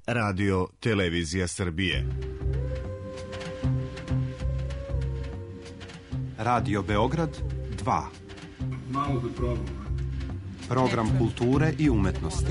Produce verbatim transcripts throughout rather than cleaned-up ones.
Radio Televizija Srbije. Radio Beograd dva. Malo da probam. Program kulture i umetnosti.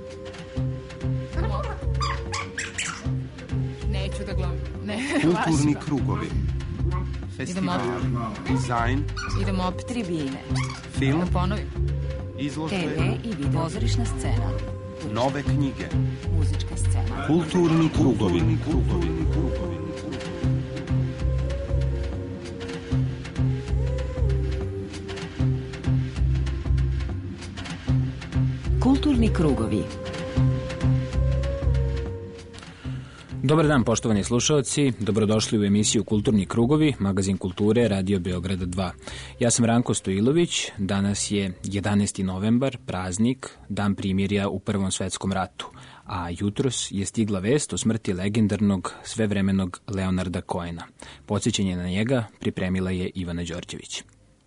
Neću da gledam. Ne, kulturni krugovi. Festival, dizajn. Idemo opet tribine. Film. Da ponovim. Izložbe. te ve i video. Pozorišna scena. Nove knjige. Muzička scena. Kulturni krugovi. Krugovi. Krugovi. Kulturni krugovi. Dobar dan, poštovani slušalci, dobrodošli u emisiju Kulturni krugovi, magazin kulture Radio Beograda dva. Ja sam Ranko Stojilović, danas je jedanaesti novembar, praznik, dan primirja u Prvom svetskom ratu, a jutros je stigla vest o smrti legendarnog svevremenog Leonarda Cohena. Podsjećanje na njega pripremila je Ivana Đorđević.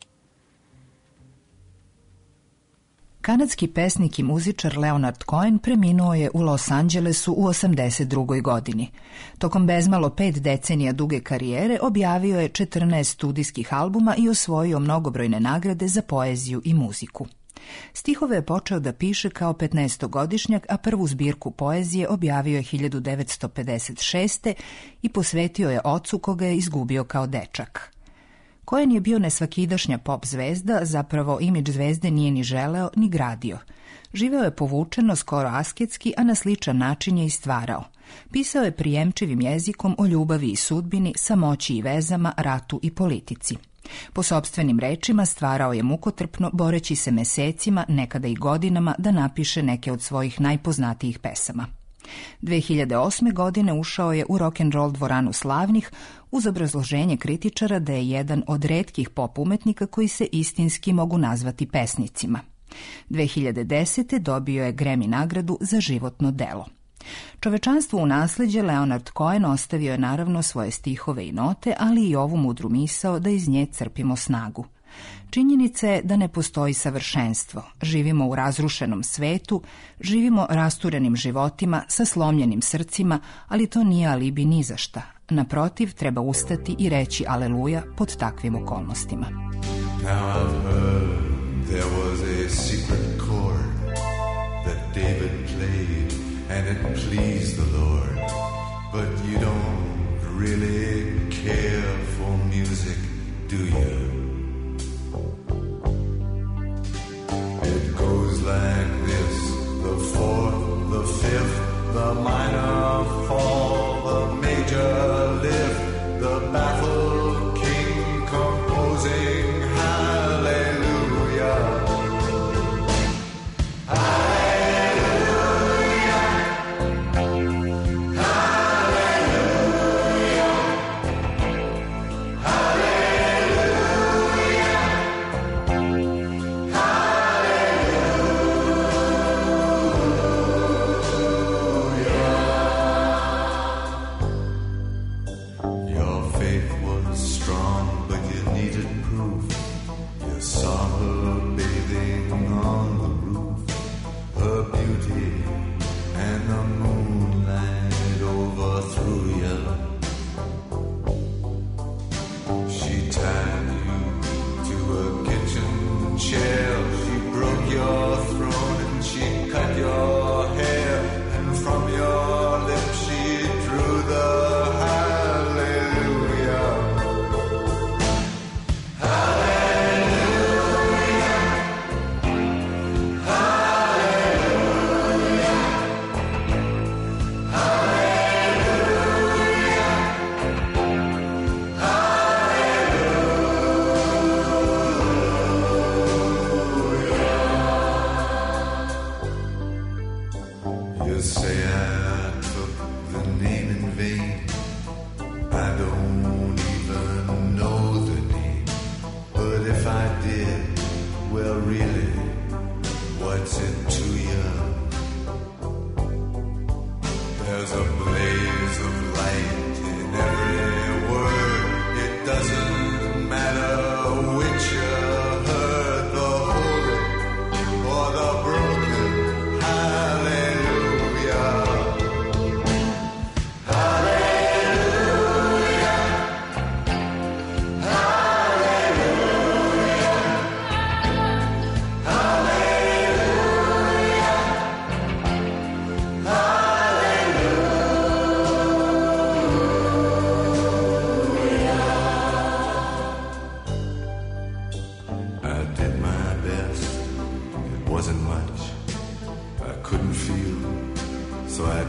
Kanadski pesnik i muzičar Leonard Cohen preminuo je u Los Angelesu u osamdeset drugoj godini. Tokom bezmalo pet decenija duge karijere objavio je četrnaest studijskih albuma i osvojio mnogobrojne nagrade za poeziju i muziku. Stihove je počeo da piše kao petnaestogodišnjak, a prvu zbirku poezije objavio je hiljadu devetsto pedeset šeste. i posvetio je ocu koga je izgubio kao dečak. Cohen je bio nesvakidašnja pop zvezda, zapravo imidž zvezde nije ni želeo ni gradio. Živeo je povučeno, skoro asketski, a na sličan način je i stvarao. Pisao je prijemčivim jezikom o ljubavi i sudbini, samoći i vezama, ratu i politici. Po sopstvenim rečima stvarao je mukotrpno, boreći se mesecima, nekada i godinama, da napiše neke od svojih najpoznatijih pesama. dve hiljade osme. godine ušao je u rock'n'roll dvoranu slavnih uz obrazloženje kritičara da je jedan od retkih pop umetnika koji se istinski mogu nazvati pesnicima. dve hiljade desete. dobio je Grammy nagradu za životno delo. Čovečanstvu u nasleđe Leonard Cohen ostavio je naravno svoje stihove i note, ali i ovu mudru misao da iz nje crpimo snagu. Činjenica je da ne postoji savršenstvo. Živimo u razrušenom svetu, živimo rasturenim životima, sa slomljenim srcima, ali to nije alibi ni za šta. Naprotiv, treba ustati i reći aleluja pod takvim okolnostima. Now I've heard there was a secret chord that David played and it pleased the Lord, but you don't really care for music, do you? It goes like this, the fourth, the fifth, the minor fall, the major lift, the baffled king composing hallelujah.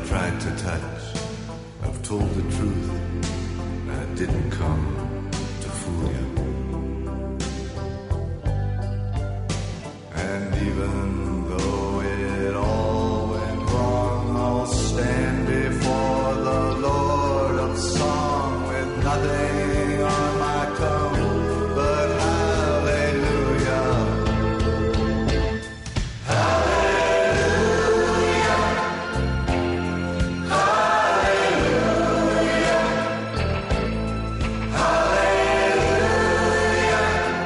I've tried to touch. I've told the truth. I didn't come to fool you. And even though it all went wrong, I'll stand before the Lord of song with nothing on my tongue but hallelujah. Hallelujah. Hallelujah. Hallelujah.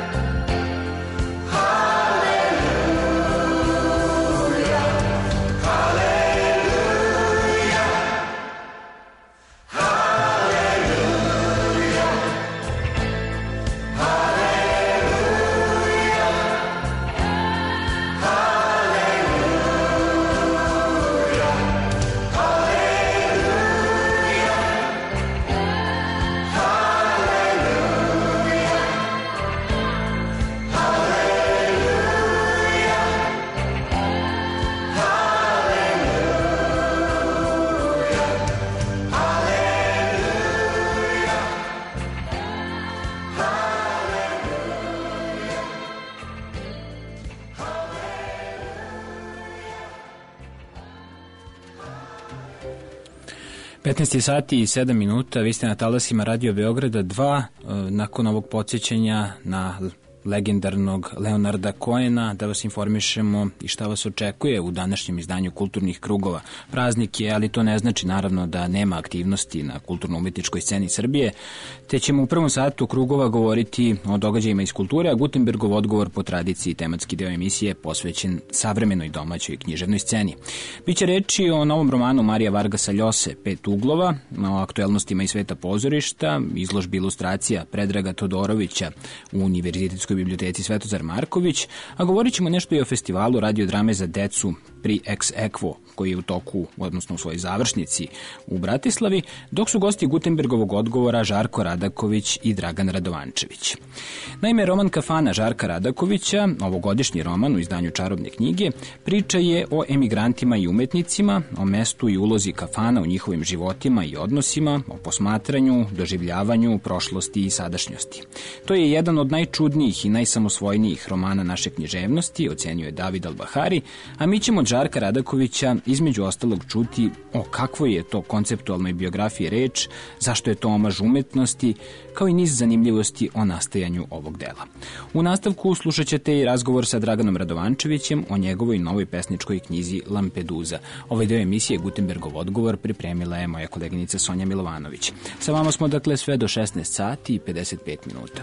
petnaest sati i sedam minuta, vi ste na talasima Radio Beograda dva, nakon ovog podsjećanja na legendarnog Leonarda Cohena, da vas informišemo i šta vas očekuje u današnjem izdanju Kulturnih krugova. Praznik je, ali to ne znači naravno da nema aktivnosti na kulturno-umetničkoj sceni Srbije, te ćemo u prvom satu krugova govoriti o događajima iz kulture, a Gutenbergov odgovor po tradiciji, tematski deo emisije posvećen savremenoj domaćoj književnoj sceni. Biće reči o novom romanu Marija Vargasa Ljose, Pet uglova, o aktuelnostima iz sveta pozorišta, izložbi ilustracija Predraga Todorovića u Univerzitetskoj biblioteci Svetozar Marković, a govorit ćemo nešto i o festivalu radiodrame za decu pri Ex Equo, koji je u toku, odnosno u svojoj završnici u Bratislavi, dok su gosti Gutenbergovog odgovora Žarko Radaković i Dragan Radovančević. Naime, roman Kafana Žarka Radakovića, ovogodišnji roman u izdanju Čarobne knjige, priča je o emigrantima i umetnicima, o mestu i ulozi kafana u njihovim životima i odnosima, o posmatranju, doživljavanju, prošlosti i sadašnjosti. To je jedan od najčudnijih i najsamosvojnijih romana naše književnosti, ocenio je David Albahari, a mi ćemo od Žarka Radakovića između ostalog čuti o kakvoj je to konceptualnoj biografiji reč, zašto je to omaž umetnosti, kao i niz zanimljivosti o nastajanju ovog dela. U nastavku slušat ćete i razgovor sa Draganom Radovančevićem o njegovoj novoj pesničkoj knjizi Lampedusa. Ovaj deo emisije Gutenbergov odgovor pripremila je moja koleginica Sonja Milovanović. Sa vama smo dakle sve do šesnaest sati i pedeset pet minuta.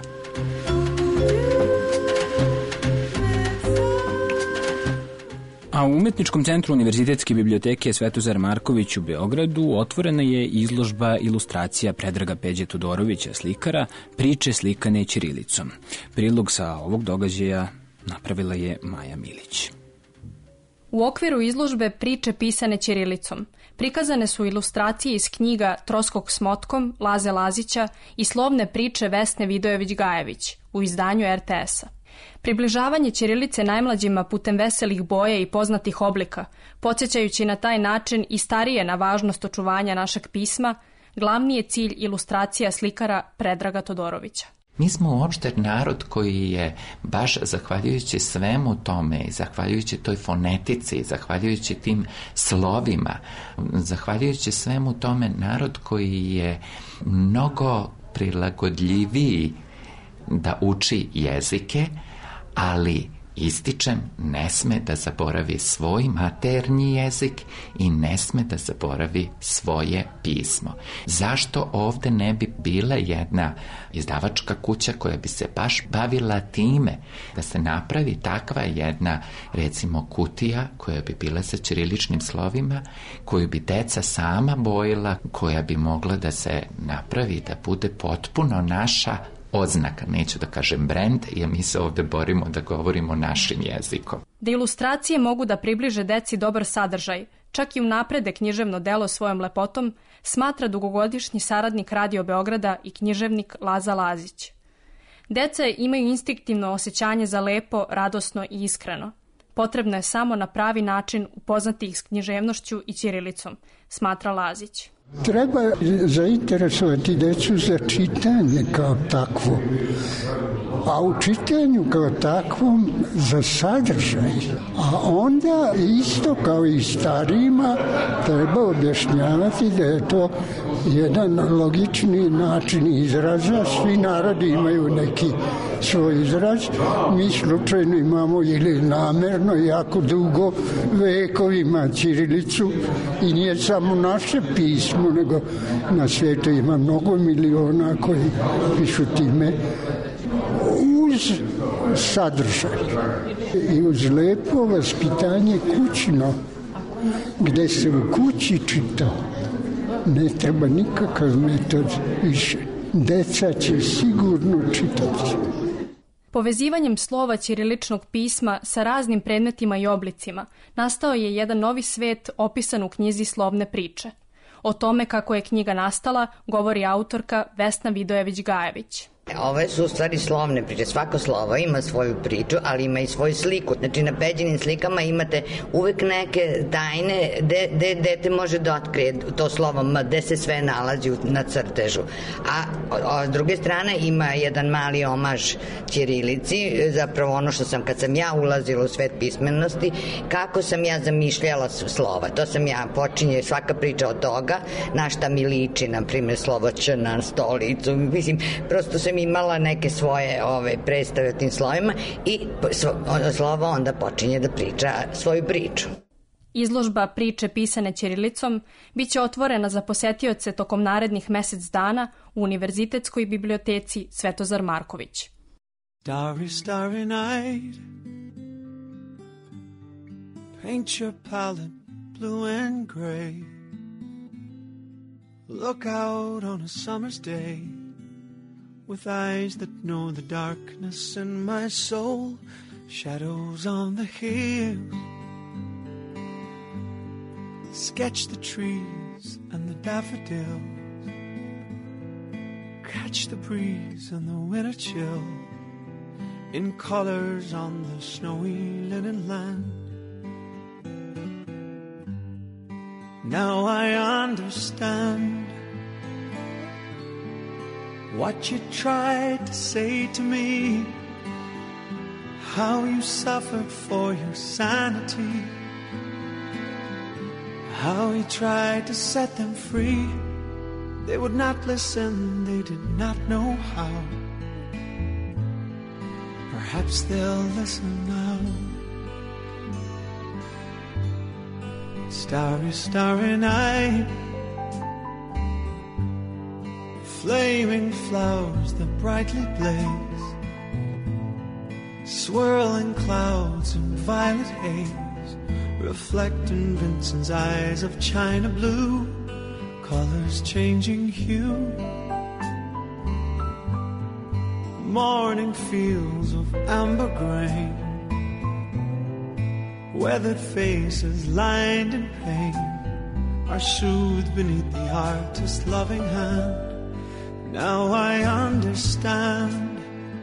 A u Umetničkom centru Univerzitetske biblioteke Svetozar Marković u Beogradu otvorena je izložba ilustracija Predraga Peđe Todorovića, slikara, priče slikane ćirilicom. Prilog sa ovog događaja napravila je Maja Milić. U okviru izložbe Priče pisane ćirilicom prikazane su ilustracije iz knjiga Troskog s motkom Laze Lazića i slovne priče Vesne Vidojević-Gajević u izdanju er te es-a. Približavanje ćirilice najmlađima putem veselih boja i poznatih oblika, podsjećajući na taj način i starije na važnost očuvanja našeg pisma, glavni je cilj ilustracija slikara Predraga Todorovića. Mi smo uopšte narod koji je baš zahvaljujući svemu tome, zahvaljujući toj fonetici, zahvaljujući tim slovima, zahvaljujući svemu tome narod koji je mnogo prilagodljiviji da uči jezike, ali ističem, ne sme da zaboravi svoj maternji jezik i ne sme da zaboravi svoje pismo. Zašto ovde ne bi bila jedna izdavačka kuća koja bi se baš bavila time da se napravi takva jedna, recimo, kutija koja bi bila sa ćiriličnim slovima, koju bi deca sama bojila, koja bi mogla da se napravi da bude potpuno naša oznaka, neću da kažem brand, jer mi se ovde borimo da govorimo našim jezikom. Da ilustracije mogu da približe deci dobar sadržaj, čak i unaprede književno delo svojom lepotom, smatra dugogodišnji saradnik Radio Beograda i književnik Laza Lazić. Deca imaju instinktivno osjećanje za lepo, radosno i iskreno. Potrebno je samo na pravi način upoznati ih s književnošću i ćirilicom, smatra Lazić. Treba zainteresovati decu za čitanje kao takvo, a u čitanju kao takvom za sadržaj. A onda isto kao i starijima treba objašnjavati da je to jedan logični način izraza. Svi narodi imaju neki svoj izraz. Mi slučajno imamo ili namerno jako dugo vekovima ćirilicu i nije samo naše pismo, nego na svijetu ima mnogo miliona koji pišu time, uz sadržaj i uz lepo vaspitanje kućno, gde se u kući čita. Ne treba nikakav metod više. Deca će sigurno čitati. Povezivanjem slova ćiriličnog pisma sa raznim predmetima i oblicima nastao je jedan novi svet opisan u knjizi Slovne priče. O tome kako je knjiga nastala govori autorka Vesna Vidojević-Gajević. Ove su u stvari slovne priče. Svako slovo ima svoju priču, ali ima i svoju sliku. Znači na Peđinim slikama imate uvek neke tajne gde dete može da otkrije to slovo M, gde se sve nalazi na crtežu. A, a s druge strane ima jedan mali omaž ćirilici, zapravo ono što sam, kad sam ja ulazila u svet pismenosti, kako sam ja zamišljala slova. To sam ja, počinje svaka priča od toga, na šta mi liči, na primjer slovo Č na stolicu. Mislim, prosto sam imala neke svoje ove, predstave o tim slovima i slovo onda počinje da priča svoju priču. Izložba priče pisane ćirilicom biće otvorena za posetioce tokom narednih mesec dana u Univerzitetskoj biblioteci Svetozar Marković. Starry, starry night, paint your palette blue and gray, look out on a summer's day, with eyes that know the darkness in my soul, shadows on the hills. Sketch the trees and the daffodils, catch the breeze and the winter chill, in colors on the snowy linen land. Now I understand what you tried to say to me, how you suffered for your sanity, how you tried to set them free. They would not listen, they did not know how. Perhaps they'll listen now. Starry, starry night, flaming flowers that brightly blaze, swirling clouds in violet haze, reflect in Vincent's eyes of china blue, colors changing hue. Morning fields of amber grain, weathered faces lined in pain, are soothed beneath the artist's loving hand. Now I understand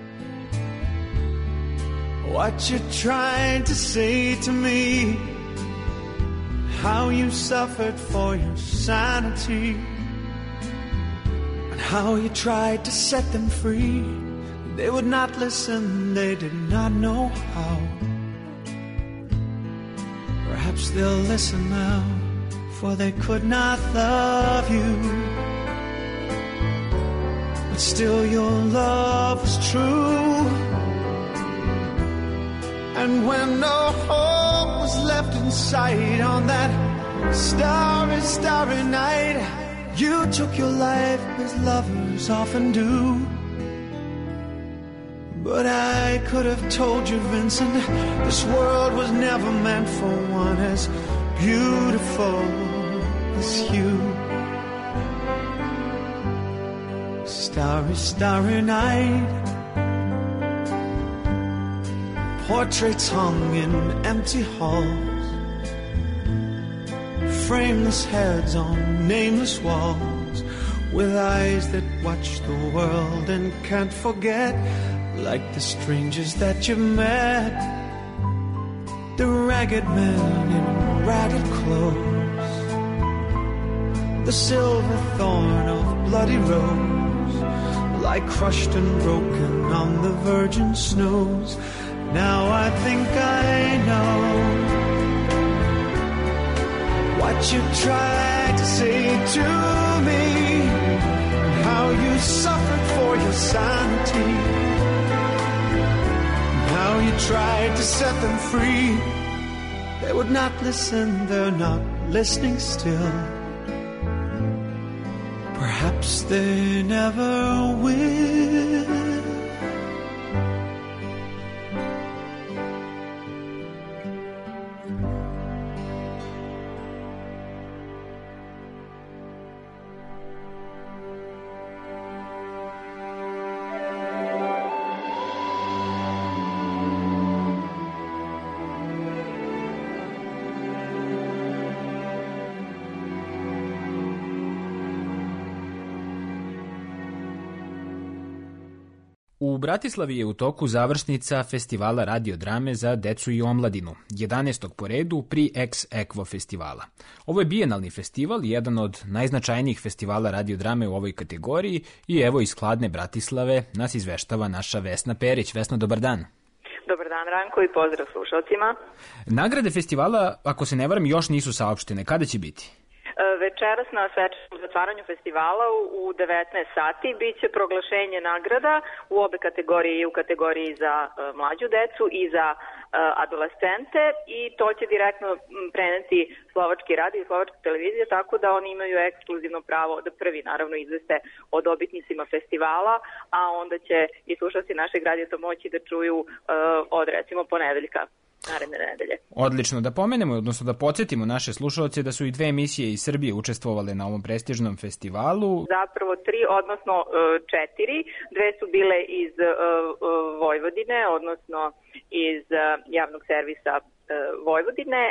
what you tried to say to me, how you suffered for your sanity, and how you tried to set them free. They would not listen, they did not know how. Perhaps they'll listen now, for they could not love you, but still your love was true. And when no hope was left in sight on that starry, starry night, you took your life as lovers often do. But I could have told you, Vincent, this world was never meant for one as beautiful as you. Starry, starry night, portraits hung in empty halls, frameless heads on nameless walls, with eyes that watch the world and can't forget, like the strangers that you've met, the ragged men in ragged clothes, the silver thorn of bloody rose lie crushed and broken on the virgin snows. Now I think I know what you tried to say to me, and how you suffered for your sanity, and how you tried to set them free. They would not listen, they're not listening still. Perhaps they never will. U Bratislavi je u toku završnica festivala radiodrame za decu i omladinu, jedanaestog po redu pri Ex Equo festivala. Ovo je bijenalni festival, jedan od najznačajnijih festivala radiodrame u ovoj kategoriji i evo iz hladne Bratislave nas izveštava naša Vesna Perić. Vesno, dobar dan. Dobar dan, Ranko, i pozdrav slušalcima. Nagrade festivala, ako se ne varam, još nisu saopštene. Kada će biti? Večeras na svečanom zatvaranju festivala u devetnaest sati biće proglašenje nagrada u obe kategorije, i u kategoriji za mlađu decu i za adolescente, i to će direktno preneti slovački radio i slovačka televizija, tako da oni imaju ekskluzivno pravo da prvi naravno izveste o dobitnicima festivala, a onda će i slušalci našeg radija to moći da čuju od recimo ponedeljka naredne nedelje. Odlično, da pomenemo, odnosno da podsjetimo naše slušalce da su i dve emisije iz Srbije učestvovale na ovom prestižnom festivalu. Zapravo tri, odnosno četiri. Dve su bile iz Vojvodine, odnosno iz javnog servisa Vojvodine,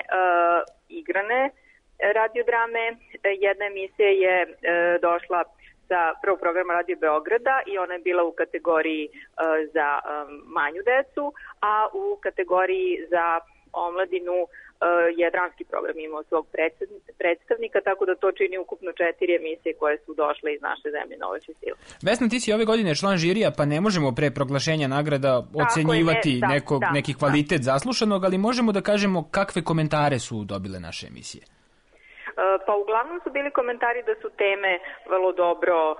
igrane radiodrame. Jedna emisija je došla sa prvog programa Radio Beograda i ona je bila u kategoriji uh, za um, manju decu, a u kategoriji za omladinu uh, je dramski program imao svog predstavnika, tako da to čini ukupno četiri emisije koje su došle iz naše zemlje na ovaj festival. Vesna, ti si ove godine član žirija, pa ne možemo pre proglašenja nagrada ocenjivati ne, da, neko, da, neki kvalitet da. zaslušanog, ali možemo da kažemo kakve komentare su dobile naše emisije. Pa uglavnom su bili komentari da su teme vrlo dobro uh,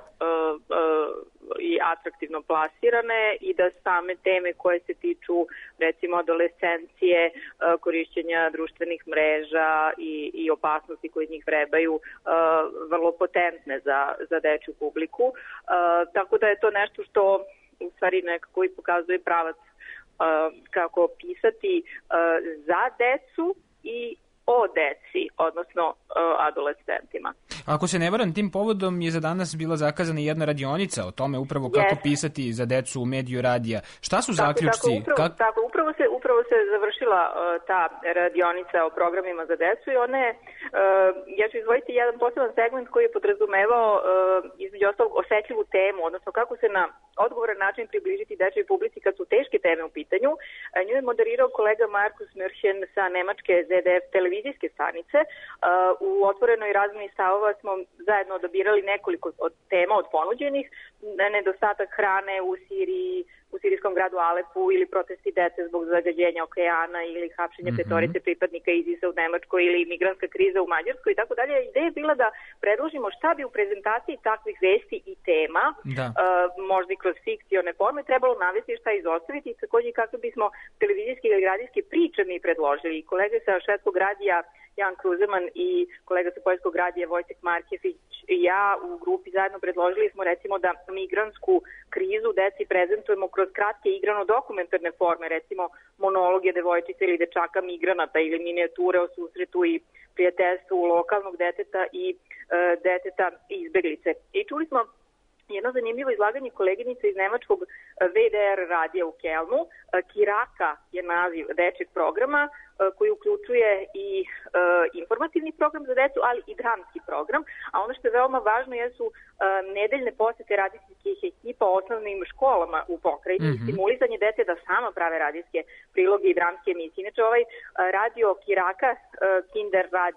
uh, i atraktivno plasirane i da same teme koje se tiču recimo adolescencije, uh, korišćenja društvenih mreža i, i opasnosti koje njih vrebaju uh, vrlo potentne za, za dečju publiku. Uh, tako da je to nešto što u stvari nekako i pokazuje pravac uh, kako pisati uh, za decu i o deci, odnosno uh, adolescentima. Ako se ne varam, tim povodom je za danas bila zakazana jedna radionica o tome upravo kako yes. pisati za decu u mediju radija. Šta su tako, zaključci? Tako, upravo, Kak... tako upravo, se, upravo se završila uh, ta radionica o programima za decu i ona je, uh, ja ću izvojiti jedan poseban segment koji je podrazumevao uh, između ostalog osetljivu temu, odnosno kako se na odgovoran način približiti dečjoj publici kad su teške teme u pitanju. Uh, nju je moderirao kolega Markus Mürchen sa nemačke Z D F televizijske stanice. Uh, u otvorenoj razmeni stavova smo zajedno odabirali nekoliko od tema od ponuđenih, nedostatak hrane u Siriji, u sirijskom gradu Alepu ili protesti dece zbog zagađenja okeana ili hapšenja mm-hmm. petorice pripadnika ISIS-a u Nemačkoj ili migrantska kriza u Mađarskoj i tako dalje. Ideja je bila da predložimo šta bi u prezentaciji takvih vesti i tema, da. uh, možda i kroz fikcione forme, trebalo navesti šta izostaviti i takođe kako bismo televizijski ili radijske priče mi predložili. Kolege sa švedskog radija Jan Kruzeman i kolega sa poljskog radija Vojtech Markević i ja u grupi zajedno predložili smo recimo da migrantsku krizu deci prezentujemo kroz kratke igrano-dokumentarne forme, recimo monologe devojčice ili dečaka migranata ili minijature o susretu i prijateljstvu lokalnog deteta i e, deteta izbeglice. I čuli smo jedno zanimljivo izlaganje koleginice iz nemačkog V D R radija u Kelnu. Kiraka je naziv dečjeg programa koji uključuje i e, informativni program za decu, ali i dramski program. A ono što je veoma važno jesu e, nedeljne posete radijskih ekipa osnovnim školama u pokrajini mm-hmm. i stimulizanje dece da sama prave radijske priloge i dramske emisije. Inače, ovaj radio Kiraka, e, Kinder radio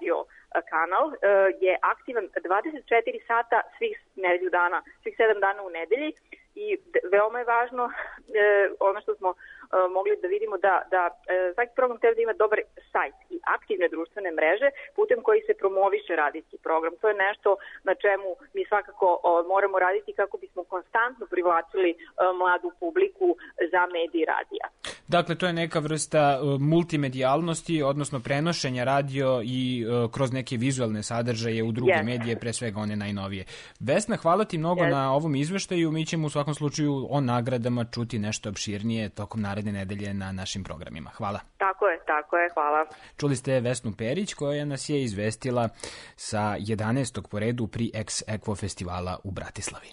kanal je aktivan dvadeset četiri sata svih nedelju dana, svih sedam dana u nedelji i veoma je važno ono što smo mogli da vidimo da, da svaki program treba da ima dobar sajt i aktivne društvene mreže putem koji se promoviše radijski program. To je nešto na čemu mi svakako moramo raditi kako bismo konstantno privlačili mladu publiku za mediji radija. Dakle, to je neka vrsta multimedijalnosti, odnosno prenošenja radio i uh, kroz neke vizualne sadržaje u druge yes. medije, pre svega one najnovije. Vesna, hvala ti mnogo yes. na ovom izveštaju. Mi ćemo u svakom slučaju o nagradama čuti nešto opširnije tokom naredne nedelje na našim programima. Hvala. Tako je, tako je, hvala. Čuli ste Vesnu Perić koja nas je izvestila sa jedanaestog po redu pri Ex Equo festivala u Bratislavi.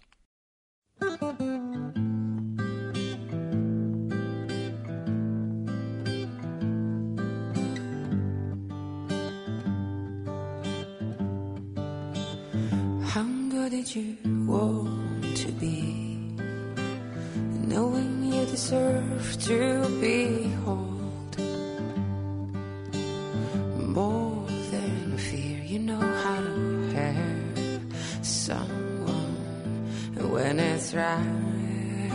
Did you want to be, knowing you deserve to be whole, more than fear? You know how to have someone when it's right,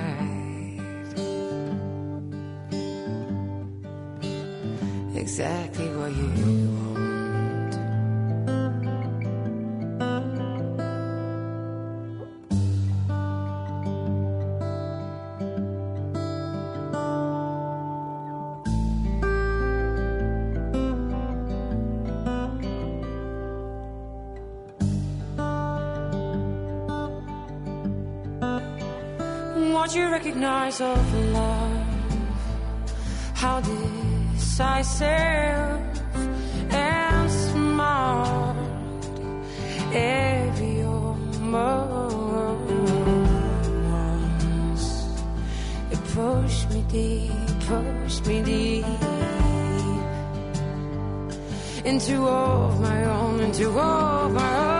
exactly what you want. What you recognize of love, how decisive and smart every almost. It pushed me deep, pushed me deep into all of my own, into all of my own.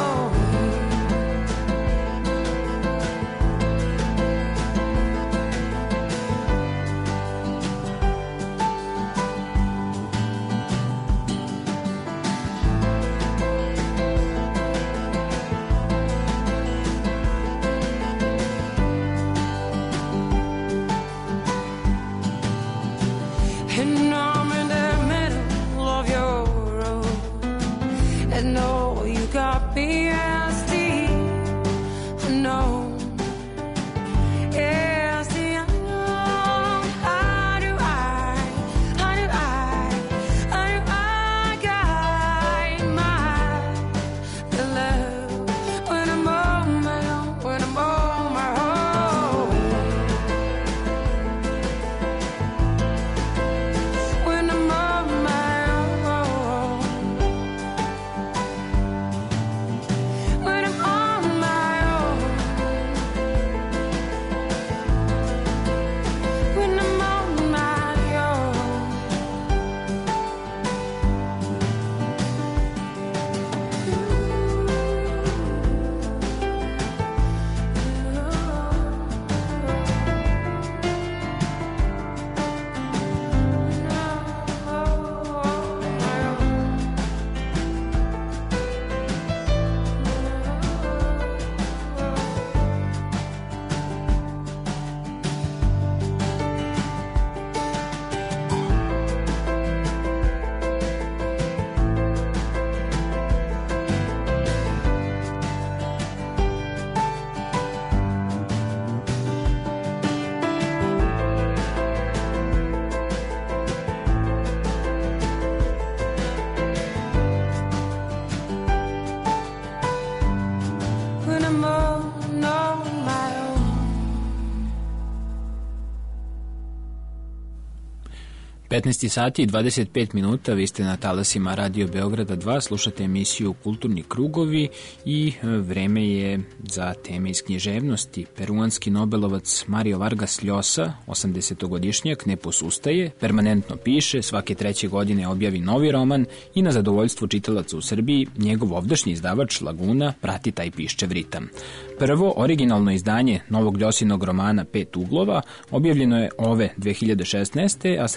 petnaest sati i dvadeset pet minuta, vi ste na talasima Radio Beograda dva, slušate emisiju Kulturni krugovi i vreme je za teme iz književnosti. Peruanski nobelovac Mario Vargas Llosa, osamdesetogodišnjak, ne posustaje, permanentno piše, svake treće godine objavi novi roman i na zadovoljstvo čitalaca u Srbiji njegov ovdašnji izdavač Laguna prati taj piščev ritam. Prvo originalno izdanje novog Ljosinog romana Pet uglova objavljeno je ove dve hiljade šesnaeste. a srpski prevod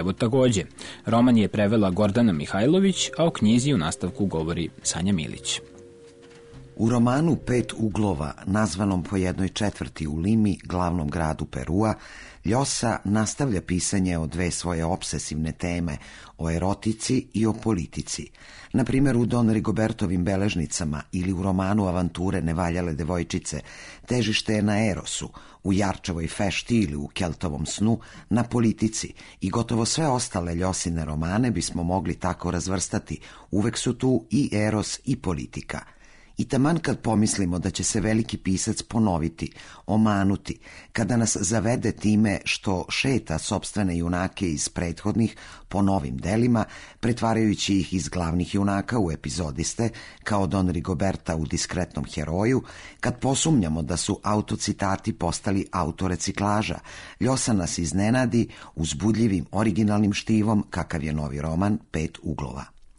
Evo takođe. Roman je prevela Gordana Mihajlović, a o knjizi u nastavku govori Sanja Milić. U romanu Pet uglova, nazvanom po jednoj četvrti u Limi, glavnom gradu Perua, Ljosa nastavlja pisanje o dve svoje obsesivne teme, o erotici i o politici. Na primjer, u Don Rigobertovim beležnicama ili u romanu Avanture nevaljale devojčice, težište je na erosu, u Jarčevoj fešti ili u Keltovom snu, na politici i gotovo sve ostale Ljosine romane bismo mogli tako razvrstati. Uvek su tu i eros i politika. I taman kad pomislimo da će se veliki pisac ponoviti, omanuti, kada nas zavede time što šeta sopstvene junake iz prethodnih po novim delima, pretvarajući ih iz glavnih junaka u epizodiste, kao Don Rigoberta u Diskretnom heroju, kad posumnjamo da su autocitati postali autoreciklaža, Ljosa nas iznenadi uzbudljivim originalnim štivom kakav je novi roman Pet uglova.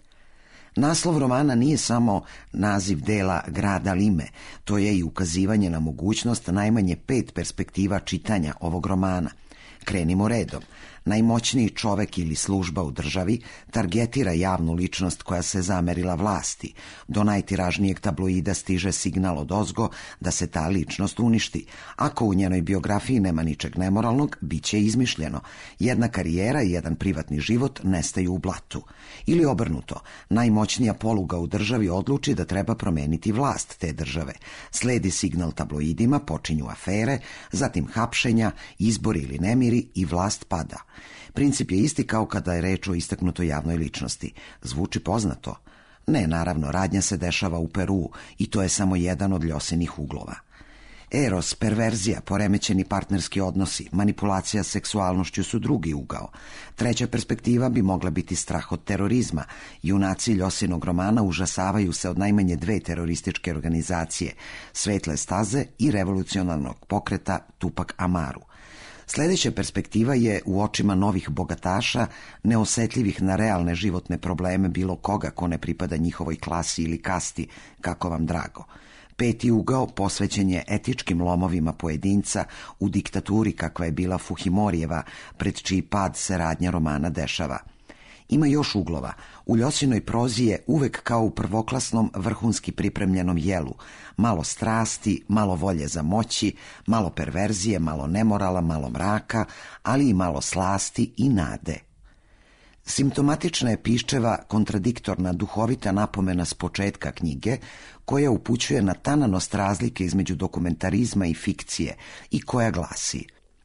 Naslov romana nije samo naziv dela Grada Lime, to je i ukazivanje na mogućnost najmanje pet perspektiva čitanja ovog romana. Krenimo redom. Najmoćniji čovek ili služba u državi targetira javnu ličnost koja se zamerila vlasti. Do najtiražnijeg tabloida stiže signal od ozgo da se ta ličnost uništi. Ako u njenoj biografiji nema ničeg nemoralnog, bit će izmišljeno. Jedna karijera i jedan privatni život nestaju u blatu. Ili obrnuto, najmoćnija poluga u državi odluči da treba promeniti vlast te države. Sledi signal tabloidima, počinju afere, zatim hapšenja, izbori ili nemiri i vlast pada. Princip je isti kao kada je reč o istaknutoj javnoj ličnosti. Zvuči poznato? Ne, naravno, radnja se dešava u Peruu i to je samo jedan od Ljosinih uglova. Eros, perverzija, poremećeni partnerski odnosi, manipulacija seksualnošću su drugi ugao. Treća perspektiva bi mogla biti strah od terorizma. Junaci Ljosinog romana užasavaju se od najmanje dve terorističke organizacije, Svetle staze i revolucionarnog pokreta Tupak Amaru. Sljedeća perspektiva je u očima novih bogataša, neosetljivih na realne životne probleme bilo koga ko ne pripada njihovoj klasi ili kasti, kako vam drago. Peti ugao posvećen je etičkim lomovima pojedinca u diktaturi kakva je bila Fuhimorijeva, pred čiji pad se radnja romana dešava. Ima još uglova. U Ljosinoj prozi je uvek kao u prvoklasnom vrhunski pripremljenom jelu. Malo strasti, malo volje za moći, malo perverzije, malo nemorala, malo mraka, ali i malo slasti i nade. Simptomatična je Piščeva kontradiktorna duhovita napomena s početka knjige, koja upućuje na tananost razlike između dokumentarizma i fikcije i koja glasi: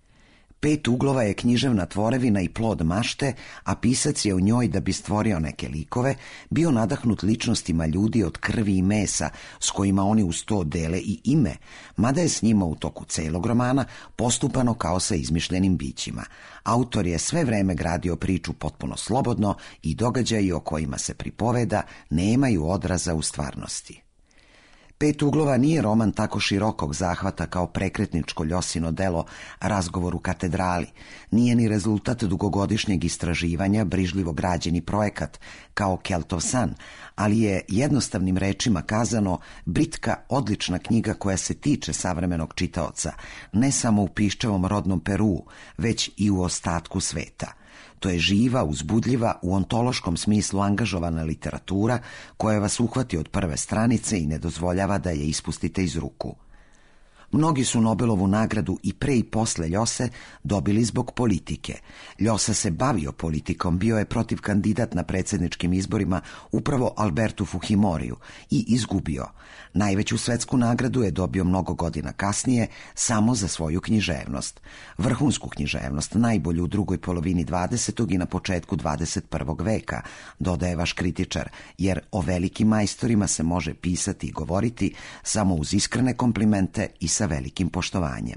Pet uglova je književna tvorevina i plod mašte, a pisac je u njoj, da bi stvorio neke likove, bio nadahnut ličnostima ljudi od krvi i mesa, s kojima oni uz to dele i ime, mada je s njima u toku celog romana postupano kao sa izmišljenim bićima. Autor je sve vreme gradio priču potpuno slobodno i događaji o kojima se pripoveda nemaju odraza u stvarnosti. Pet uglova nije roman tako širokog zahvata kao prekretničko Ljosino delo Razgovor u katedrali, nije ni rezultat dugogodišnjeg istraživanja, brižljivo građeni projekat kao Keltov san, ali je jednostavnim rečima kazano britka, odlična knjiga koja se tiče savremenog čitaoca, ne samo u Piščevom rodnom Peruu, već i u ostatku sveta. To je živa, uzbudljiva, u ontološkom smislu angažovana literatura koja vas uhvati od prve stranice i ne dozvoljava da je ispustite iz ruku. Mnogi su Nobelovu nagradu i pre i posle Ljose dobili zbog politike. Ljosa se bavio politikom, bio je protiv kandidat na predsjedničkim izborima upravo Albertu Fuhimoriju i izgubio. Najveću svetsku nagradu je dobio mnogo godina kasnije samo za svoju književnost. Vrhunsku književnost, najbolju u drugoj polovini dvadesetog i na početku dvadeset prvog veka, dodaje vaš kritičar, jer o velikim majstorima se može pisati i govoriti samo uz iskrene komplimente i sa velikim poštovanjem.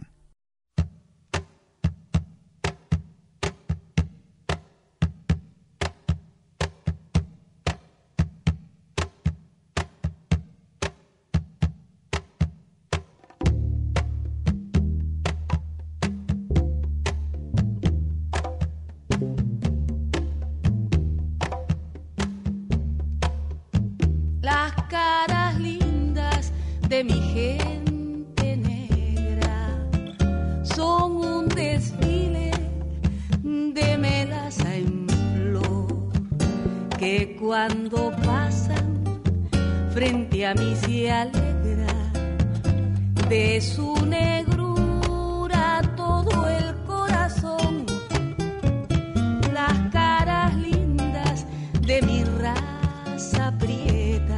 Las caras lindas de mi gente son un desfile de melaza en cuando pasan frente a mí se alegra de su negrura todo el corazón. Las caras lindas de mi raza prieta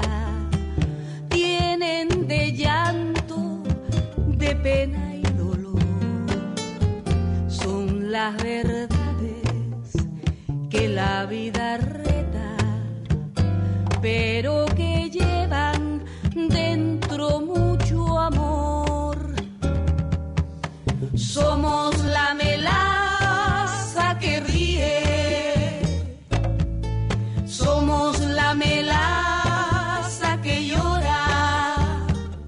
tienen de llanto, de pena y dolor. Son las verdades que la vida reta, pero que llevan dentro mucho amor. Somos la melaza que ríe, somos la melaza que llora,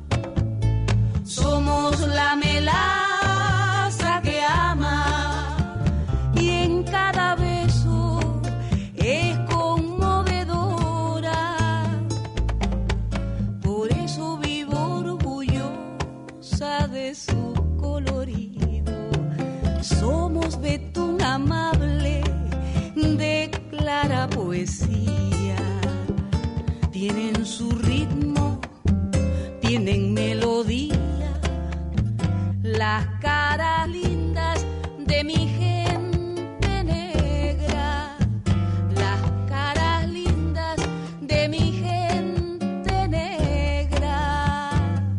somos la melaza que ama, y en cada beso es conmovedora. Por eso vivo orgullosa de su colorido. Somos betún amable de clara poesía. Tienen su ritmo, tienen melodía, las caras lindas de mi gente negra, las caras lindas de mi gente negra.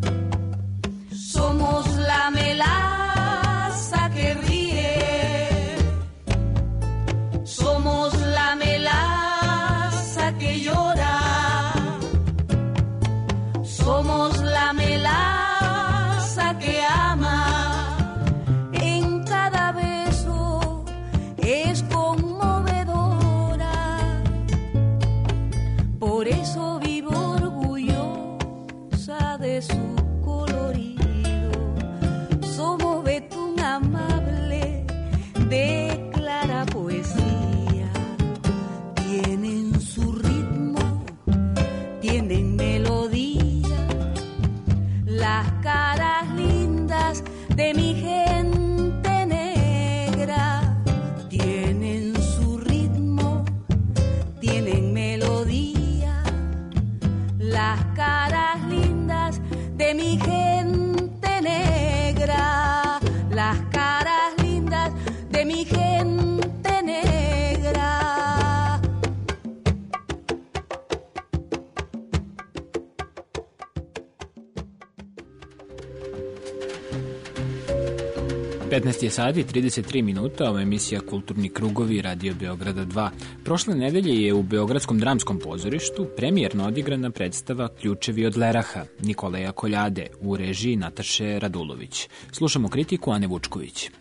Somos la melaza que ríe, somos la melaza que llora, somos la melaza que ama, en cada beso es conmovedora. Por eso vivo orgullosa de su colorido. Somos betún amable de clara poesía. Tienen su ritmo, tienen melodía, las caras lindas de mi gente negra. Tienen su ritmo, tienen melodía, las caras lindas de mi gente negra, las caras lindas de mi gente negra. petnaest je sati i trideset tri minuta, ova emisija Kulturni krugovi Radio Beograda dva. Prošle nedelje je u Beogradskom dramskom pozorištu premijerno odigrana predstava Ključevi od Leraha Nikoleja Koljade u režiji Nataše Radulović. Slušamo kritiku Ane Vučković.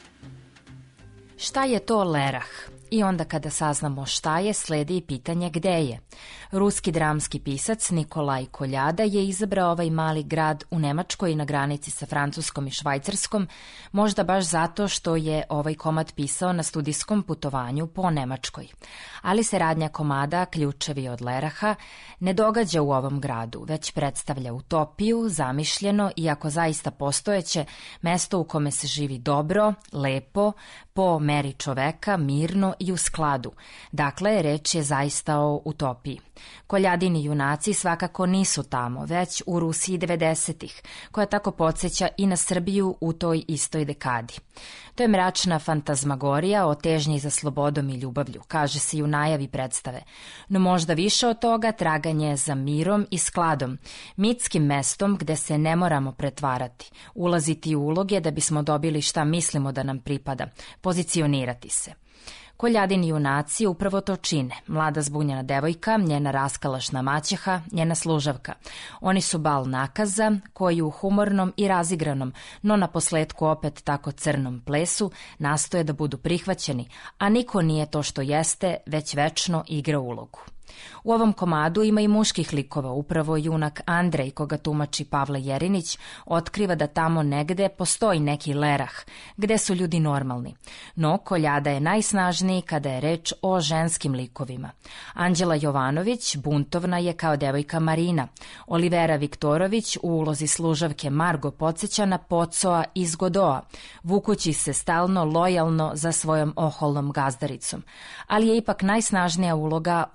Šta je to Lerah? I onda kada saznamo šta je, sledi i pitanje gde je. Ruski dramski pisac Nikolaj Koljada je izabrao ovaj mali grad u Nemačkoj na granici sa Francuskom i Švajcarskom, možda baš zato što je ovaj komad pisao na studijskom putovanju po Nemačkoj. Ali se radnja komada Ključevi od Leraha ne događa u ovom gradu, već predstavlja utopiju, zamišljeno, iako zaista postojeće, mesto u kome se živi dobro, lepo, po meri čoveka, mirno i u skladu. Dakle, reč je zaista o utopiji. Koljadini junaci svakako nisu tamo, već u Rusiji devedesetih, koja tako podsjeća i na Srbiju u toj istoj dekadi. To je mračna fantazmagorija o težnji za slobodom i ljubavlju, kaže se i u najavi predstave. No možda više od toga traganje za mirom i skladom, mitskim mestom gde se ne moramo pretvarati, ulaziti u uloge da bismo dobili šta mislimo da nam pripada, pozicionirati se. Koljadini junaci upravo to čine. Mlada zbunjena devojka, njena raskalašna maćeha, njena služavka. Oni su bal nakaza koji u humornom i razigranom, no na posledku opet tako crnom plesu nastoje da budu prihvaćeni, a niko nije to što jeste, već večno igra ulogu. U ovom komadu ima i muških likova, upravo junak Andrej, koga tumači Pavle Jerinić, otkriva da tamo negde postoji neki Lerah, gde su ljudi normalni. No, Koljada je najsnažniji kada je reč o ženskim likovima. Anđela Jovanović buntovna je kao devojka Marina. Olivera Viktorović u ulozi služavke Margo podsjeća na Pocoa iz Godoa, vukući se stalno lojalno za svojom oholnom gazdaricom. Ali je ipak najsnažnija uloga ona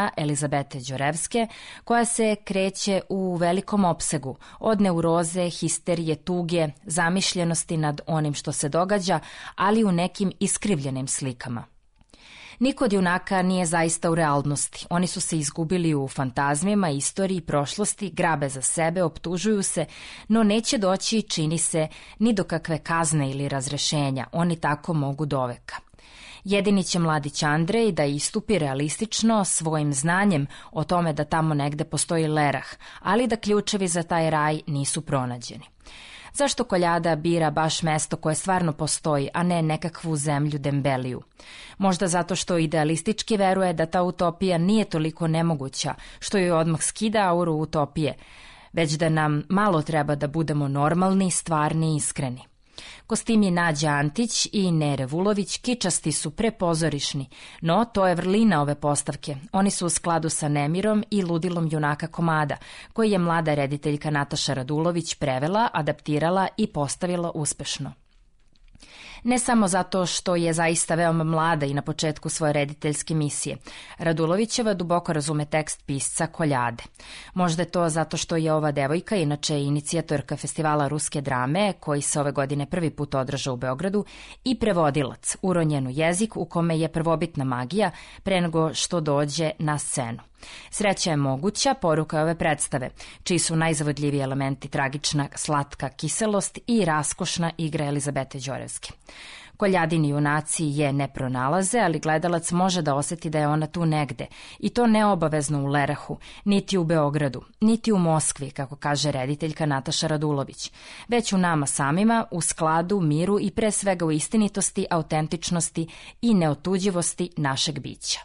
romana Elizabete Đorevske, koja se kreće u velikom opsegu, od neuroze, histerije, tuge, zamišljenosti nad onim što se događa, ali u nekim iskrivljenim slikama. Niko od junaka nije zaista u realnosti. Oni su se izgubili u fantazmima, istoriji, prošlosti, grabe za sebe, optužuju se, no neće doći, čini se, ni do kakve kazne ili razrešenja. Oni tako mogu doveka. Jedini će mladić Andrej da istupi realistično svojim znanjem o tome da tamo negde postoji Lerah, ali da ključevi za taj raj nisu pronađeni. Zašto Koljada bira baš mesto koje stvarno postoji, a ne nekakvu zemlju Dembeliju? Možda zato što idealistički veruje da ta utopija nije toliko nemoguća, što joj odmah skida auru utopije, već da nam malo treba da budemo normalni, stvarni i iskreni. Kostimi Nađa Antić i Nere Vulović kičasti su prepozorišni, no to je vrlina ove postavke. Oni su u skladu sa nemirom i ludilom junaka komada, koji je mlada rediteljka Nataša Radulović prevela, adaptirala i postavila uspešno. Ne samo zato što je zaista veoma mlada i na početku svoje rediteljske misije. Radulovićeva duboko razume tekst pisca Koljade. Možda je to zato što je ova devojka, inače inicijatorka festivala ruske drame, koji se ove godine prvi put održa u Beogradu, i prevodilac, uronjen u jezik u kome je prvobitna magija pre nego što dođe na scenu. Sreća je moguća, poruka ove predstave, čiji su najzavodljiviji elementi tragična slatka kiselost i raskošna igra Elizabete Đorevske. Koljadini junaci je ne pronalaze, ali gledalac može da oseti da je ona tu negde, i to ne obavezno u Lerahu, niti u Beogradu, niti u Moskvi, kako kaže rediteljka Nataša Radulović, već u nama samima, u skladu, miru i pre svega u istinitosti, autentičnosti i neotuđivosti našeg bića.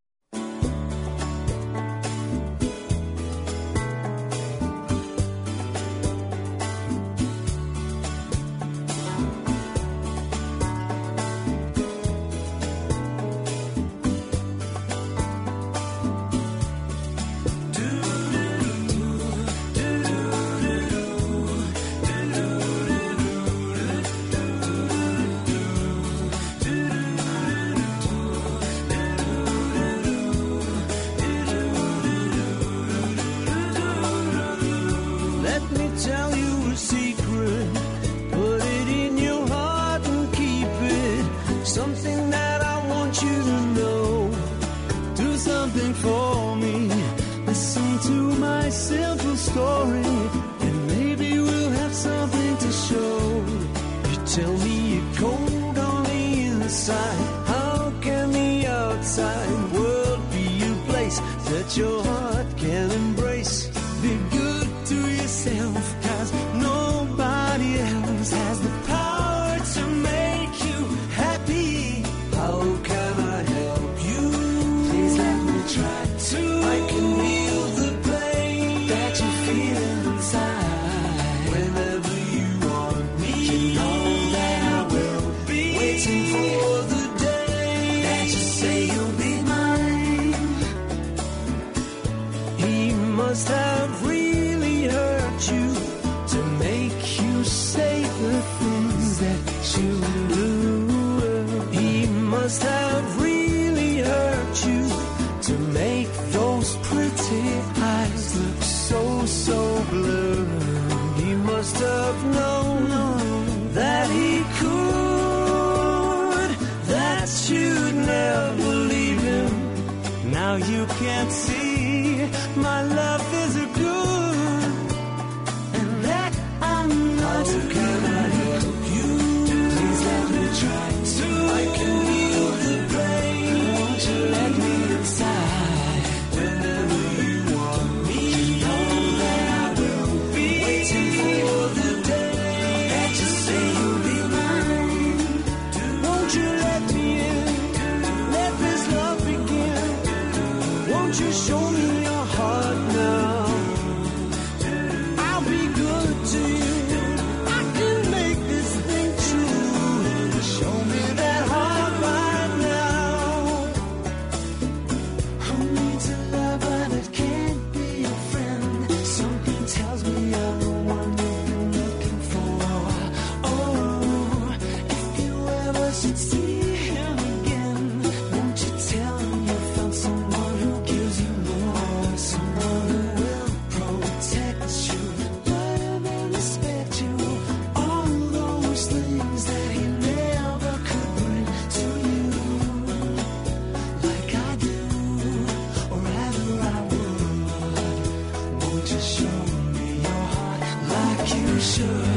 Your heart can embrace. Be good to yourself, 'cause nobody else has the power to make you happy. How can I help you? Please let me try to. I can feel the pain that you feel inside. Whenever you want me, you know that I will be waiting for the day that you say you'll be mine. He must have really hurt you to make you say the things that you do. He must have really hurt you to make those pretty eyes look so, so blurred. He must have known that he could, that you'd never leave him. Now you can't see my love is a good, and that I know. How can I help you? Please let me try to. I can feel the pain. Won't you let me inside? Whenever you want me, you know that I will be waiting for the day should.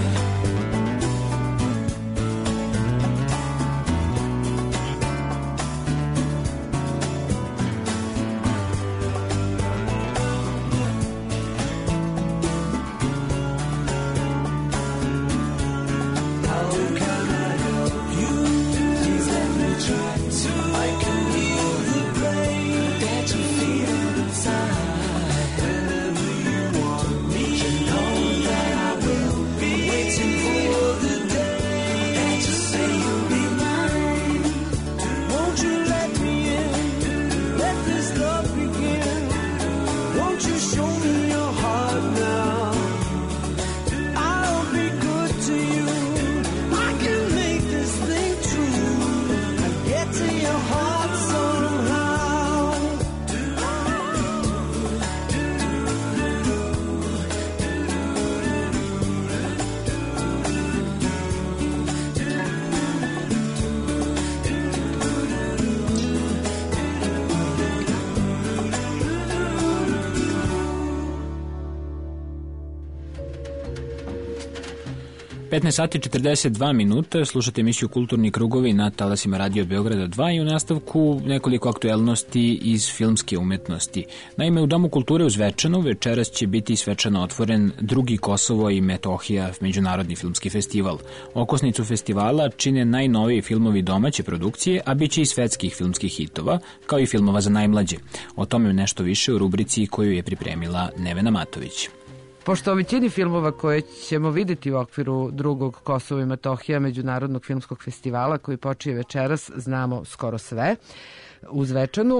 petnaest sati četrdeset dva minuta, slušate emisiju Kulturni krugovi na talasima Radio Beograda dva i u nastavku nekoliko aktuelnosti iz filmske umetnosti. Naime, u Domu kulture u Zvečanu večeras će biti svečano otvoren drugi Kosovo i Metohija međunarodni filmski festival. Okosnicu festivala čine najnoviji filmovi domaće produkcije, a bit će i svetskih filmskih hitova, kao i filmova za najmlađe. O tome nešto više u rubrici koju je pripremila Nevena Matović. Pošto o većini filmova koje ćemo vidjeti u okviru drugog Kosovo i Metohija međunarodnog filmskog festivala koji počinje večeras znamo skoro sve u Zvečanu,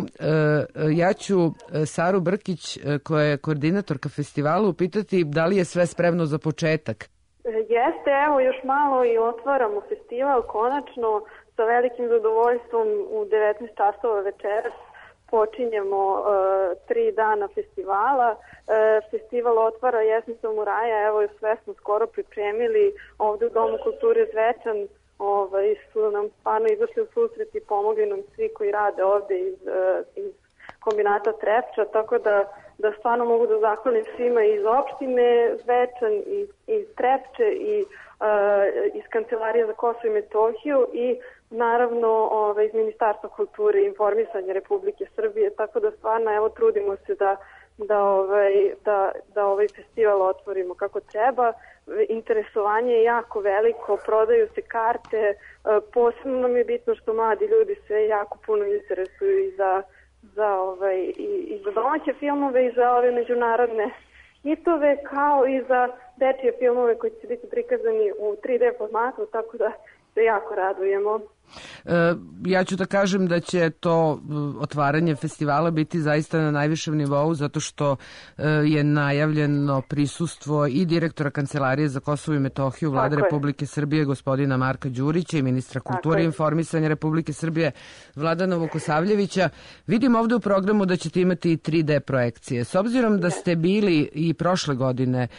ja ću Saru Brkić, koja je koordinatorka festivala, upitati da li je sve spremno za početak. Jeste, evo još malo i otvaramo festival konačno sa velikim zadovoljstvom u devetnaest časova večeras. Počinjemo uh, tri dana festivala. Uh, festival otvara Jesnica Muraja, evo sve smo skoro pripremili ovde u Domu kulture Zvečan. Ovaj, su nam stvarno izašli u susret i pomogli nam svi koji rade ovde iz, uh, iz kombinata Trepča, tako da, da stvarno mogu da zahvalim svima iz opštine Zvečan, iz, iz Trepče i uh, iz Kancelarije za Kosovo i Metohiju i naravno ove, iz Ministarstva kulture i informisanja Republike Srbije, tako da stvarno evo trudimo se da, da, ovaj, da, da ovaj festival otvorimo kako treba. Interesovanje je jako veliko, prodaju se karte, posebno nam je bitno što mladi ljudi se jako puno interesuju i za, za, ovaj, i, i za domaće filmove i za ove međunarodne hitove, kao i za dečije filmove koji će biti prikazani u tri D formatu, tako da se jako radujemo. E, ja ću da kažem da će to otvaranje festivala biti zaista na najvišem nivou, zato što e, je najavljeno prisustvo i direktora Kancelarije za Kosovo i Metohiju Vlade Republike Srbije, gospodina Marka Đurića, i ministra kulture i informisanja Republike Srbije Vladana Vukosavljevića. Vidim ovde u programu da ćete imati i tri D projekcije. S obzirom da ste bili i prošle godine e,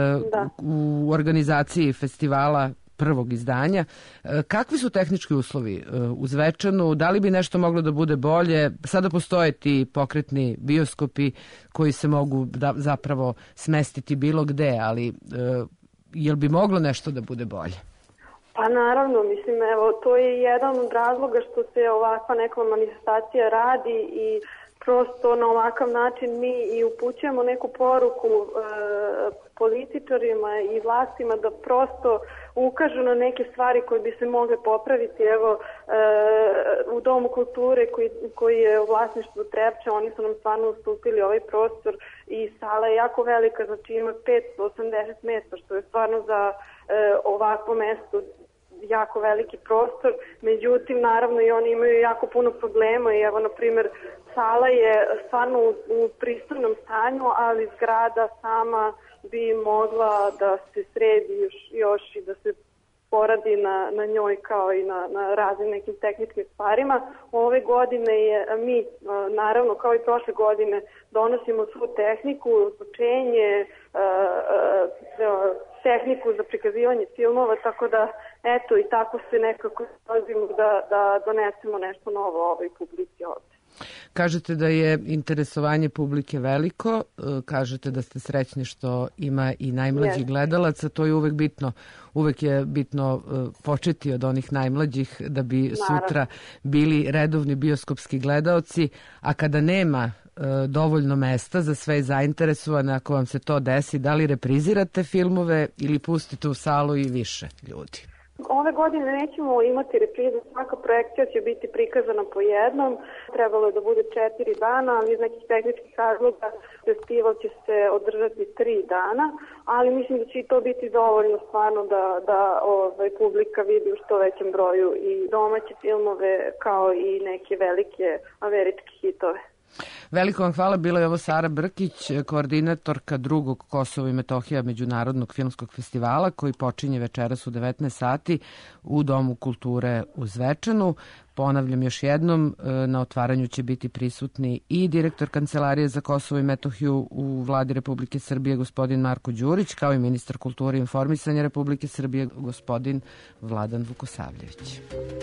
u organizaciji festivala prvog izdanja, kakvi su tehnički uslovi u Zvečanu, da li bi nešto moglo da bude bolje? Sada postoje ti pokretni bioskopi koji se mogu da, zapravo smestiti bilo gde, ali jel bi moglo nešto da bude bolje? Pa naravno, mislim, evo, to je jedan od razloga što se ovakva neka manifestacija radi i prosto na ovakav način mi i upućujemo neku poruku e, političarima i vlastima da prosto ukažu na neke stvari koje bi se mogle popraviti. Evo, e, u Domu kulture koji, koji je u vlasništvu Trepča, oni su nam stvarno ustupili ovaj prostor i sala je jako velika, znači ima petsto osamdeset mesta, što je stvarno za e, ovakvo mesto jako veliki prostor. Međutim, naravno i oni imaju jako puno problema i evo, na primjer, sala je stvarno u, u pristojnom stanju, ali zgrada sama bi mogla da se sredi još, još i da se poradi na, na njoj kao i na, na raznim nekim tehničkim stvarima. Ove godine je mi, naravno kao i prošle godine, donosimo svu tehniku, zvučenje, tehniku za prikazivanje filmova, tako da eto i tako se nekako dolazimo da, da donesemo nešto novo ovoj publici ovde. Kažete da je interesovanje publike veliko, kažete da ste srećni što ima i najmlađih gledalaca, to je uvek bitno. Uvek je bitno početi od onih najmlađih da bi sutra bili redovni bioskopski gledaoci, a kada nema dovoljno mesta za sve zainteresovane, ako vam se to desi, da li reprizirate filmove ili pustite u salu i više ljudi? Ove godine nećemo imati reprizu, svaka projekcija će biti prikazana po jednom, trebalo je da bude četiri dana, ali iz nekih tehničkih razloga festival će se održati tri dana, ali mislim da će i to biti dovoljno stvarno da, da ovaj, publika vidi u što većem broju i domaće filmove kao i neke velike američke hitove. Veliko vam hvala, bila je ovo Sara Brkić, koordinatorka drugog Kosovo i Metohija Međunarodnog filmskog festivala koji počinje večeras u devetnaest sati u Domu kulture u Zvečanu. Ponavljam još jednom, na otvaranju će biti prisutni i direktor Kancelarije za Kosovo i Metohiju u Vladi Republike Srbije gospodin Marko Đurić, kao i ministar kulture i informisanja Republike Srbije gospodin Vladan Vukosavljević.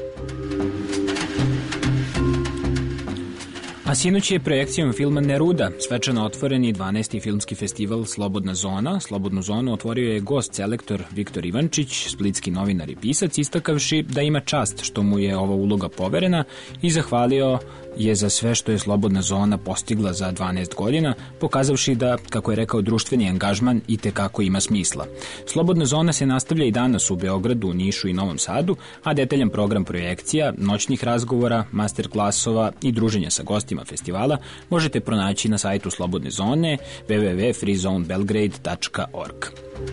A sinoć je projekcijom filma Neruda svečano otvoreni dvanaesti filmski festival Slobodna zona. Slobodnu zonu otvorio je gost selektor Viktor Ivančić, splitski novinar i pisac, istakavši da ima čast što mu je ova uloga poverena i zahvalio je za sve što je Slobodna zona postigla za dvanaest godina, pokazavši da, kako je rekao, društveni angažman i tekako ima smisla. Slobodna zona se nastavlja i danas u Beogradu, Nišu i Novom Sadu, a detaljan program projekcija, noćnih razgovora, master klasova i druženja sa gostima festivala možete pronaći na sajtu Slobodne zone w w w tačka free zone belgrade tačka org.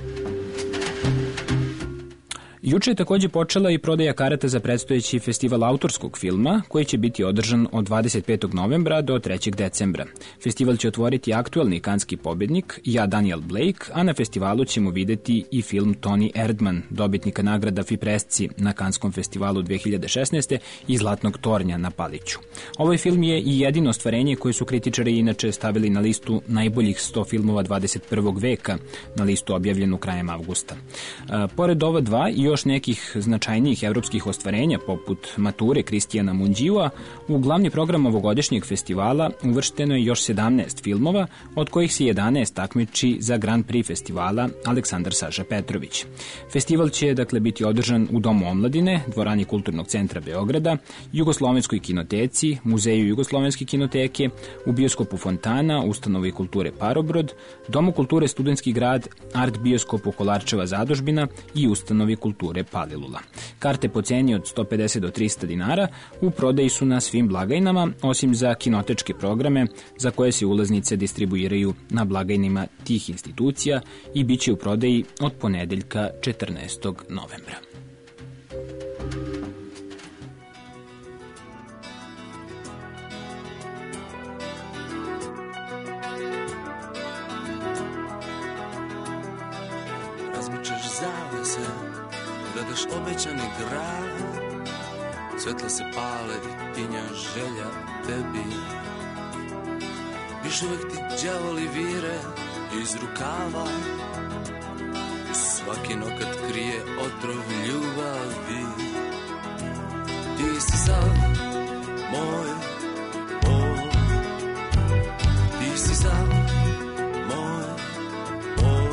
Juče je takođe počela i prodaja karata za predstojeći festival autorskog filma, koji će biti održan od dvadeset petog novembra do trećeg decembra. Festival će otvoriti aktuelni kanski pobednik, ja Daniel Blake, a na festivalu ćemo videti i film Toni Erdman, dobitnika nagrada Fipresci na Kanskom festivalu dve hiljade šesnaeste i Zlatnog tornja na Paliću. Ovaj film je i jedino ostvarenje koje su kritičari inače stavili na listu najboljih sto filmova dvadeset prvog veka, na listu objavljenu krajem avgusta. A, pored ova dva i još nekih značajnijih evropskih ostvarenja poput Mature Kristijana Munđiua, u glavni program ovogodišnjeg festivala uvršteno je još sedamnaest filmova, od kojih se jedanaest takmiči za Grand Prix festivala Aleksandar Saša Petrović. Festival će dakle biti održan u Domu omladine, dvorani Kulturnog centra Beograda, Jugoslovenskoj kinoteci, Muzeju Jugoslovenske kinoteke, u bioskopu Fontana, Ustanovi kulture Parobrod, Domu kulture Studentski grad, Art bioskopu Kolarčeva zadužbina i Ustanovi kulture Palilula. Karte po ceni od sto pedeset do trista dinara u prodaji su na svim blagajnama, osim za kinotečke programe za koje se ulaznice distribuiraju na blagajnima tih institucija i bit će u prodaji od ponedeljka četrnaestog novembra. Razmičeš zavese, gledaš obećani grad, svetla se pale i tinja želja tebi. Još uvek ti đavoli vire iz rukava, svaki nokat krije otrov ljubavi. Ti si sav moj bol, ti si sav moj bol,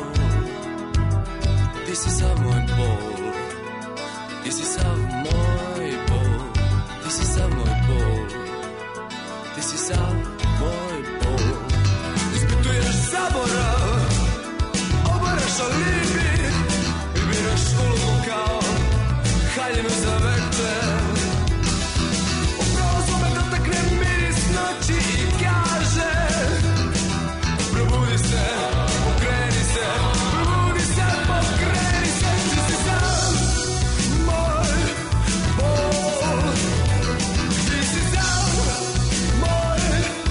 ti si sav moj bol, ti si sav moj bol, ti si sav moj bol, ti si sav moj bol. Ispituješ zaborav, obaraš alibi i biraš ulogu kao haljinu za vekter. Upravo zove dotakne miris noći i kaže probudi se, pokreni se, probudi se, pokreni se. Ti si sav moj bol, ti si sav moj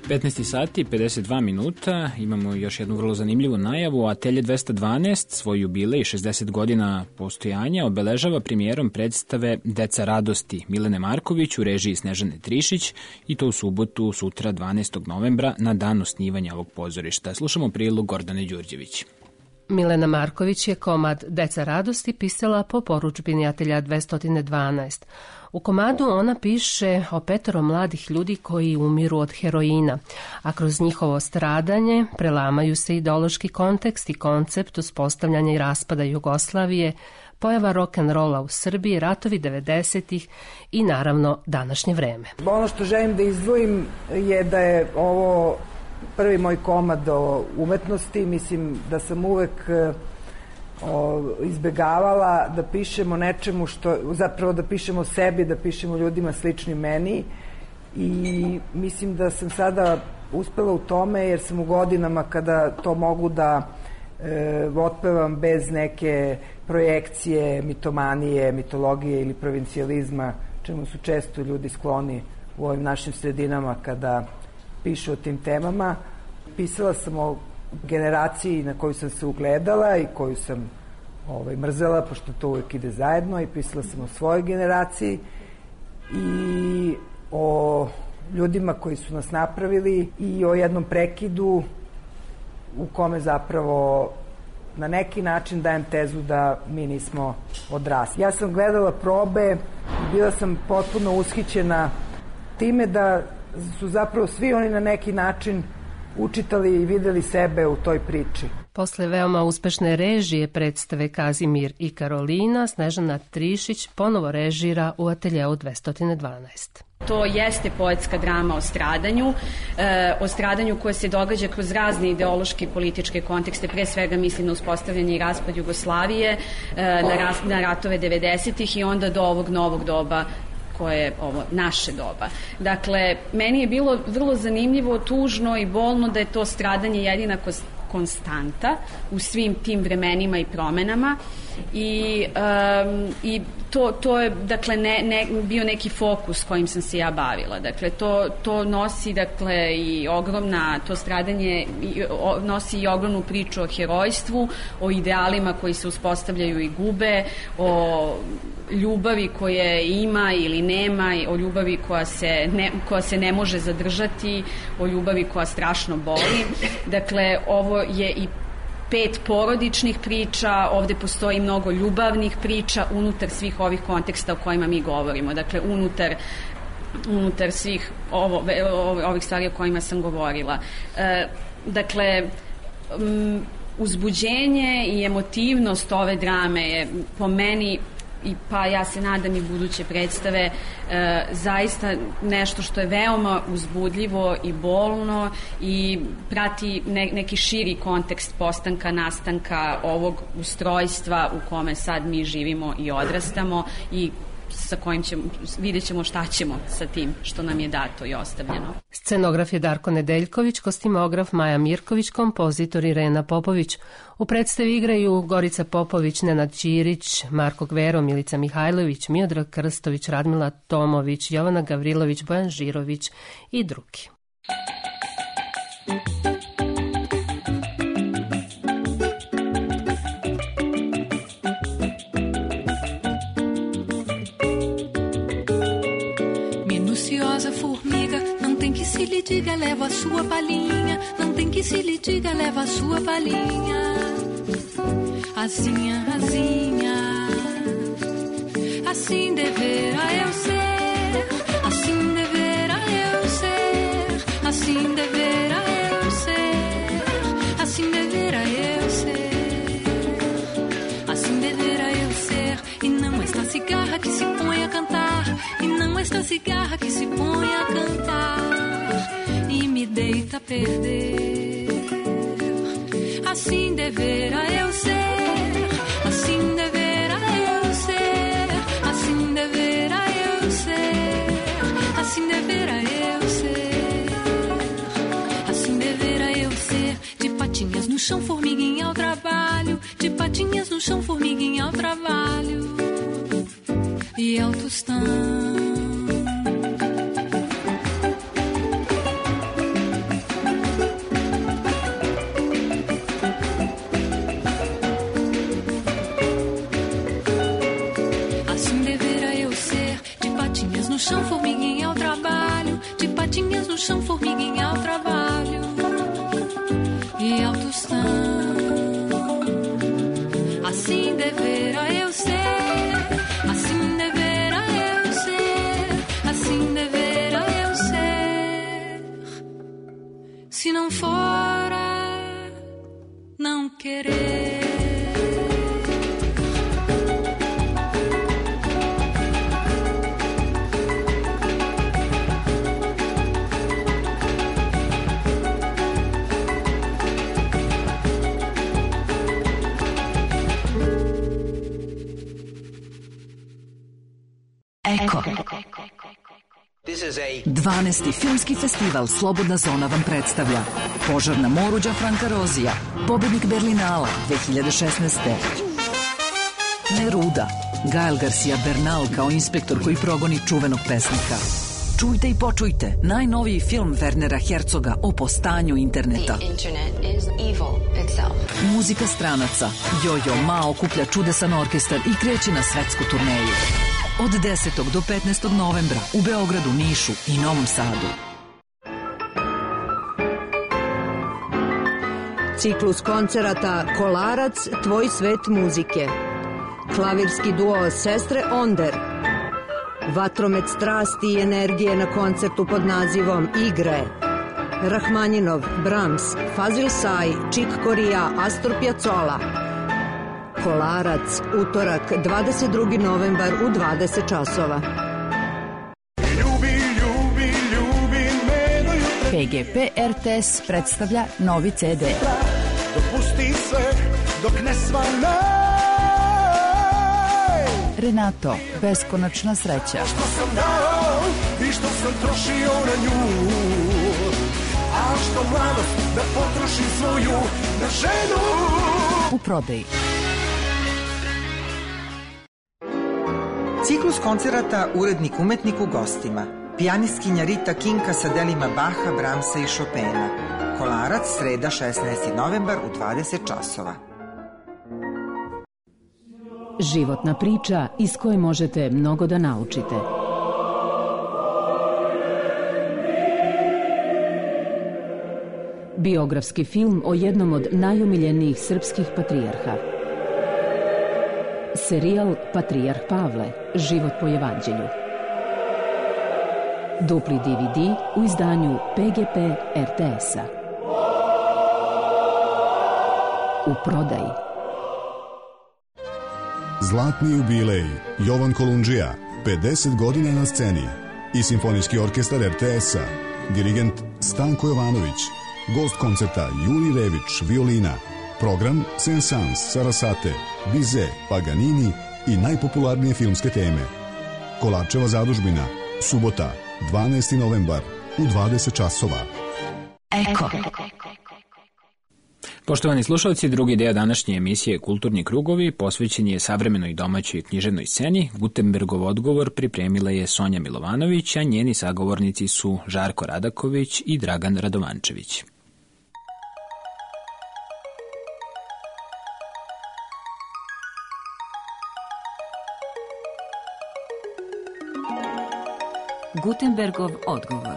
petnaest sati, pedeset dva minuta, imamo još jednu vrlo zanimljivu najavu. Atelje dvesta dvanaest svoj jubilej šezdeset godina postojanja obeležava premijerom predstave Deca radosti Milene Marković u režiji Snežane Trišić i to u subotu, sutra dvanaestog novembra, na dan osnivanja ovog pozorišta. Slušamo prilog Gordane Đurđević. Milena Marković je komad Deca radosti pisala po poručbini Atelja dvesta dvanaest. U komadu ona piše o petoro mladih ljudi koji umiru od heroina, a kroz njihovo stradanje prelamaju se ideološki kontekst i koncept uspostavljanja i raspada Jugoslavije, pojava rock'n'rolla u Srbiji, ratovi devedesetih i naravno današnje vreme. Ono što želim da izdvojim je da je ovo prvi moj komad o umetnosti. Mislim da sam uvek o, izbegavala da pišemo nečemu što, zapravo da pišemo sebi, da pišemo ljudima sličnim meni, i mislim da sam sada uspela u tome, jer sam u godinama kada to mogu da e, otpevam bez neke projekcije, mitomanije, mitologije ili provincijalizma, čemu su često ljudi skloni u ovim našim sredinama kada pišu o tim temama. Pisala sam o generaciji na koju sam se ugledala i koju sam ovaj, mrzela, pošto to uvijek ide zajedno, i pisala sam o svojoj generaciji i o ljudima koji su nas napravili i o jednom prekidu u kome zapravo na neki način dajem tezu da mi nismo odrasli. Ja sam gledala probe i bila sam potpuno ushićena time da su zapravo svi oni na neki način učitali i videli sebe u toj priči. Posle veoma uspešne režije predstave Kazimir i Karolina, Snežana Trišić ponovo režira u Ateljeu dvesta dvanaest. To jeste poetska drama o stradanju, e, o stradanju koje se događa kroz razne ideološke i političke kontekste, pre svega mislim na uspostavljanje i raspad Jugoslavije, e, na, ras, na ratove devedesetih i onda do ovog novog doba koje je ovo naše doba. Dakle, meni je bilo vrlo zanimljivo, tužno i bolno da je to stradanje jedina konstanta u svim tim vremenima i promenama i, um, i to, to je dakle ne, ne, bio neki fokus kojim sam se ja bavila. Dakle, to, to nosi dakle i ogromna, to stradanje i, o, nosi i ogromnu priču o herojstvu, o idealima koji se uspostavljaju i gube, o ljubavi koje ima ili nema, o ljubavi koja se ne, koja se ne može zadržati, o ljubavi koja strašno boli. Dakle, ovo je i pet porodičnih priča, ovde postoji mnogo ljubavnih priča unutar svih ovih konteksta o kojima mi govorimo. Dakle, unutar unutar svih ovo, ovih stvari o kojima sam govorila. E, dakle, m, uzbuđenje i emotivnost ove drame je po meni, i pa ja se nadam i buduće predstave, e, zaista nešto što je veoma uzbudljivo i bolno i prati ne, neki širi kontekst postanka, nastanka ovog ustrojstva u kome sad mi živimo i odrastamo i sa kojim ćemo, vidjet ćemo šta ćemo sa tim što nam je dato i ostavljeno. Scenograf je Darko Nedeljković, kostimograf Maja Mirković, kompozitor Irena Popović. U predstavi igraju Gorica Popović, Nenad Ćirić, Marko Gvero, Milica Mihajlović, Miodrag Krstović, Radmila Tomović, Jovana Gavrilović, Bojan Žirović i drugi. Formiga, não tem que se lhe diga, leva a sua palhinha. Não tem que se lhe diga, leva a sua palhinha. Asinha, asinha, assim deverá eu ser, assim deverá eu ser, assim deverá eu ser, assim deverá eu ser, assim deverá eu ser. E não esta cigarra que se põe a cantar, e não esta cigarra que se põe a cantar e me deita a perder. Assim deverá eu ser, assim deverá eu ser, assim deverá eu ser, assim deverá eu ser, assim deverá eu ser. De patinhas no chão, formiguinha ao trabalho, de patinhas no chão, formiguinha ao trabalho e ao tostão. assim devera eu ser, assim devera eu ser, assim devera eu ser. Se não fora, não querer. Eko. dvanaesti filmski festival Slobodna zona vam predstavlja Požar na moru Đafranka Rozija, pobednik Berlinala dve hiljade šesnaeste. Neruda, Gael Garcia Bernal kao inspektor koji progoni čuvenog pesnika. Čujte i počujte najnoviji film Wernera Herzoga o postanju interneta. Muzika stranaca. Jojo Ma okuplja čudesan orkestar i kreće na svetsku turneju. Od desetog do petnaestog novembra u Beogradu, Nišu i Novom Sadu. Ciklus koncerata Kolarac, tvoj svet muzike. Klavirski duo Sestre Onder. Vatromet strasti i energije na koncertu pod nazivom Igre. Rahmanjinov, Brahms, Fazil Say, Chick Corea, Astor Piazzolla. Kolarac, utorak, dvadeset drugi novembar u dvadeset časova. P G P R T S predstavlja novi C D. Dopusti sve dok ne svane. Renato, beskonačna sreća. Što sam dao i što sam trošio na nju, a što mladost da potrošim svoju na ženu. U prodaji. Ciklus koncerata Urednik umetnik u gostima. Pijanistkinja Rita Kinka sa delima Baha, Brahmsa i Chopina. Kolarac, sreda šesnaesti novembar u dvadeset časova. Životna priča iz koje možete mnogo da naučite. Biografski film o jednom od najomiljenijih srpskih patrijarha. Serijal Patrijarh Pavle, život po evanđelju. Dupli D V D u izdanju P G P R T S-a. U prodaji. Zlatni jubilej Jovan Kolundžija, pedeset godina na sceni i Simfonijski orkestar R T S-a. Dirigent Stanko Jovanović. Gost koncerta Juri Rević, violina. Program Saint-Saëns, Sarasate, Bizet, Paganini i najpopularnije filmske teme. Kolarčeva zadužbina, subota, dvanaesti novembar u dvadeset časova. Eko. Poštovani slušalci, drugi deo današnje emisije Kulturni krugovi posvećen je savremenoj domaćoj književnoj sceni. Gutenbergov odgovor pripremila je Sonja Milovanović, a njeni sagovornici su Žarko Radaković i Dragan Radovančević. Gutenbergov odgovor.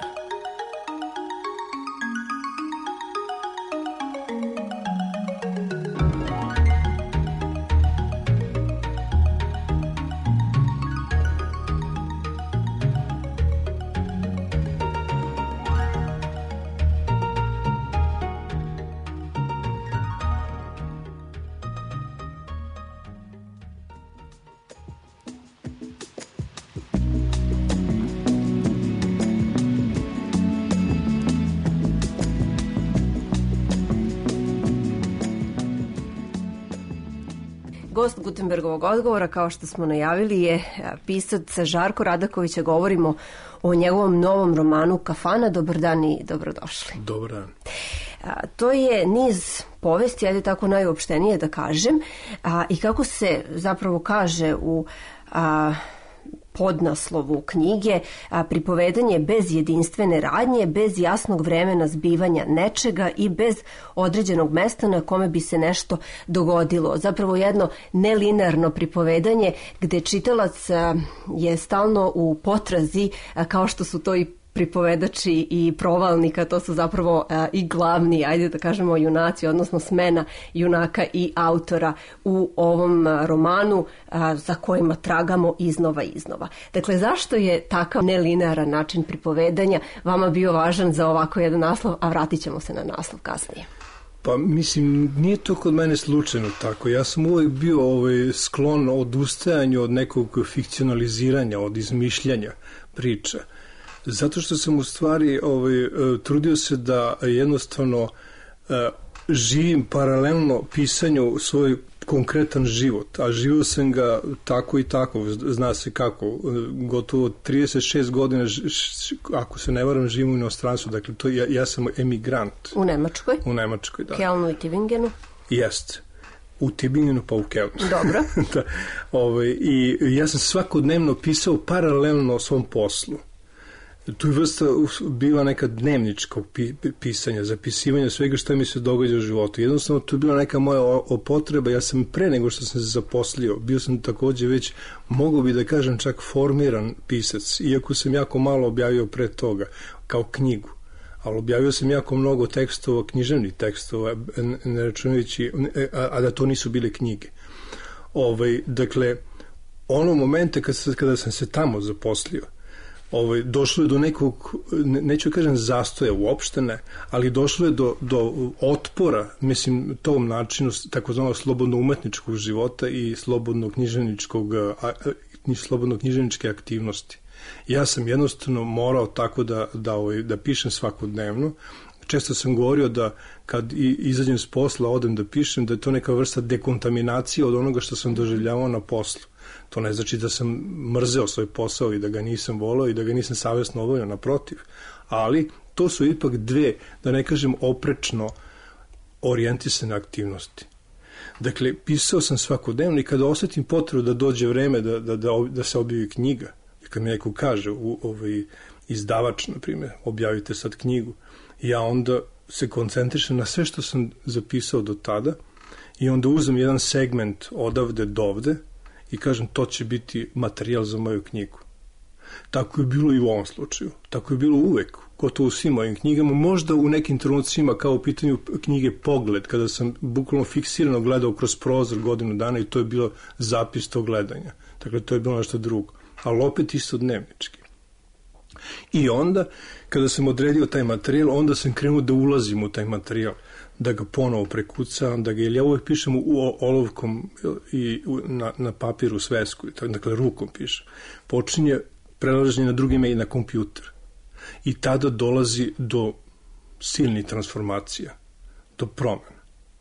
Gost Gutenbergovog odgovora, kao što smo najavili, je pisac Žarko Radaković. Govorimo o njegovom novom romanu Kafana. Dobar dan i dobrodošli. Dobar dan. To je niz povesti, ajde tako najopštenije da kažem, a, i kako se zapravo kaže u a, podnaslovu knjige, a, pripovedanje bez jedinstvene radnje, bez jasnog vremena zbivanja nečega i bez određenog mesta na kome bi se nešto dogodilo. Zapravo jedno nelinearno pripovedanje gde čitalac a, je stalno u potrazi, a, kao što su to i pripovedač i provalnika, to su zapravo a, i glavni, ajde da kažemo, junaci, odnosno smena junaka i autora u ovom a, romanu a, za kojima tragamo iznova i iznova. Dakle, zašto je takav nelinearan način pripovedanja vama bio važan za ovako jedan naslov, a vratit ćemo se na naslov kasnije? Pa mislim, nije to kod mene slučajno tako. Ja sam uvek bio ovaj, sklon odustajanju od nekog fikcionaliziranja, od izmišljanja priča. Zato što sam u stvari ovaj, trudio se da jednostavno eh, živim paralelno pisanju svoj konkretan život, a živio sam ga tako i tako, zna se kako, gotovo trideset šest godina, ako se ne varam, živim u inostranstvu, dakle to, ja, ja sam emigrant. U Nemačkoj? U Nemačkoj, da. Kelnu i Tübingenu? Jest. U Tübingenu pa u Kelnu. Dobro. Da, ovaj, i ja sam svakodnevno pisao paralelno svom poslu. Tu je vrsta bila neka dnevničkog pisanja, zapisivanja svega što mi se događa u životu. Jednostavno, tu je bila neka moja potreba. Ja sam pre nego što sam se zaposlio, bio sam takođe već, mogu bi da kažem, čak formiran pisac, iako sam jako malo objavio pre toga, kao knjigu. Ali objavio sam jako mnogo tekstova, književnih tekstova, ne računajući, a, a da to nisu bile knjige. Ovaj, dakle, ono momente kada, kada sam se tamo zaposlio, Ovaj, došlo je do nekog, neću kažem zastoja uopšte ne, ali došlo je do, do otpora, mislim, tom načinu takozvanog slobodno umetničkog života i slobodno književničkog, slobodno književničke aktivnosti. Ja sam jednostavno morao tako da, da, ovaj, da pišem svakodnevno. Često sam govorio da kad izađem s posla, odem da pišem, da je to neka vrsta dekontaminacije od onoga što sam doživljavao na poslu. To ne znači da sam mrzeo svoj posao i da ga nisam volao i da ga nisam savjesno obavljao, naprotiv. Ali to su ipak dve, da ne kažem oprečno, orijentisane aktivnosti. Dakle, pisao sam svakodnevno i kada osetim potrebu da dođe vreme da, da, da, da se objavi knjiga, i kad mi neko kaže, u, ovaj, izdavač, na primjer, objavite sad knjigu, ja onda se koncentrišem na sve što sam zapisao do tada i onda uzem jedan segment odavde dovde i kažem, to će biti materijal za moju knjigu. Tako je bilo i u ovom slučaju. Tako je bilo uvek, gotovo u svim mojim knjigama. Možda u nekim trenucima, kao u pitanju knjige Pogled, kada sam bukvalno fiksirano gledao kroz prozor godinu dana i to je bilo zapis tog gledanja. Dakle, to je bilo nešto drugo. Ali opet isto dnevnički. I onda, kada sam odredio taj materijal, onda sam krenuo da ulazim u taj materijal, da ga ponovo prekucam, da ga, jer ja uvek pišem u olovkom i na, na papiru svesku, dakle rukom pišem. Počinje prelaženje na drugi mail na kompjuter. I tada dolazi do silnih transformacija, do promena.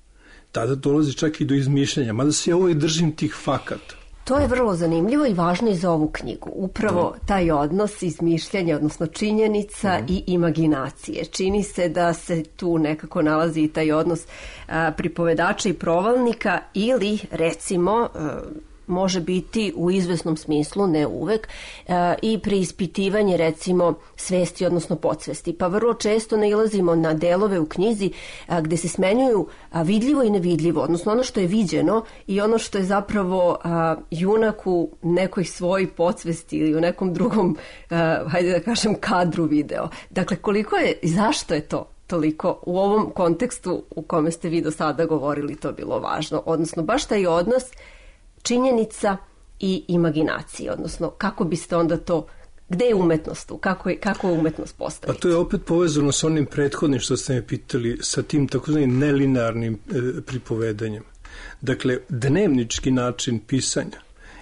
Tada dolazi čak i do izmišljanja, mada se ja uvek držim tih fakata. To je vrlo zanimljivo i važno i za ovu knjigu. Upravo taj odnos izmišljanja, odnosno činjenica mm. i imaginacije. Čini se da se tu nekako nalazi i taj odnos a, pripovedača i provalnika ili, recimo, a, može biti u izvesnom smislu, ne uvek, a, i preispitivanje, recimo, svesti, odnosno podsvesti. Pa vrlo često nailazimo na delove u knjizi a, gde se smenjuju a, vidljivo i nevidljivo, odnosno ono što je viđeno i ono što je zapravo a, junak u nekoj svojoj podsvesti ili u nekom drugom, a, hajde da kažem, kadru video. Dakle, koliko je i zašto je to toliko u ovom kontekstu u kome ste vi do sada govorili to bilo važno, odnosno baš taj odnos činjenica i imaginacije, odnosno kako biste onda to, gde je umetnost tu, kako je, kako je umetnost postaviti? Pa to je opet povezano sa onim prethodnim što ste me pitali, sa tim takozvanim nelinearnim e, pripovedanjem. Dakle, dnevnički način pisanja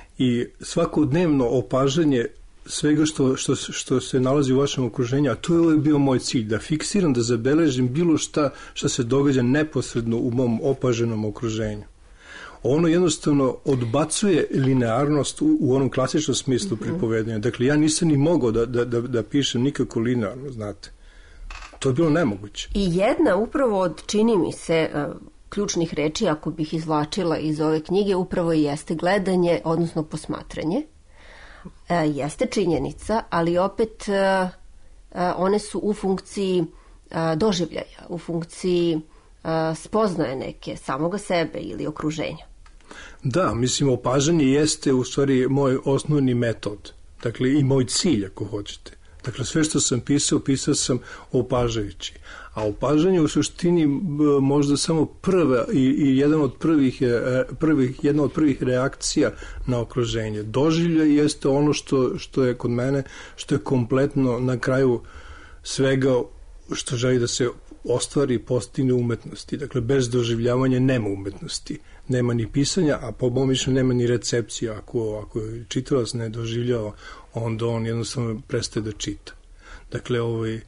i svakodnevno opažanje svega što, što, što se nalazi u vašem okruženju, a to je uvijek bio moj cilj, da fiksiram, da zabeležim bilo šta što se događa neposredno u mom opaženom okruženju. Ono jednostavno odbacuje linearnost u, u onom klasičnom smislu mm-hmm. pripovedanja. Dakle, ja nisam ni mogao da, da, da, da pišem nikako linearno, znate. To je bilo nemoguće. I jedna upravo od, čini mi se, uh, ključnih reči, ako bih izvlačila iz ove knjige, upravo i jeste gledanje, odnosno posmatranje. Uh, jeste činjenica, ali opet uh, uh, one su u funkciji uh, doživljaja, u funkciji uh, spoznaje neke samoga sebe ili okruženja. Da, mislim, opažanje jeste u stvari moj osnovni metod, dakle i moj cilj, ako hoćete. Dakle, sve što sam pisao, pisao sam opažajući. A opažanje u suštini možda samo prva i, i jedan od prvih, prvih, jedna od prvih reakcija na okruženje. Doživljaj jeste ono što, što je kod mene, što je kompletno na kraju svega što želi da se ostvari i postigne umetnosti. Dakle, bez doživljavanja nema umetnosti. Nema ni pisanja, a po mom mišljenju nema ni recepcija. Ako, ako čitalac ne doživljava, onda on jednostavno prestaje da čita. Dakle, ovaj,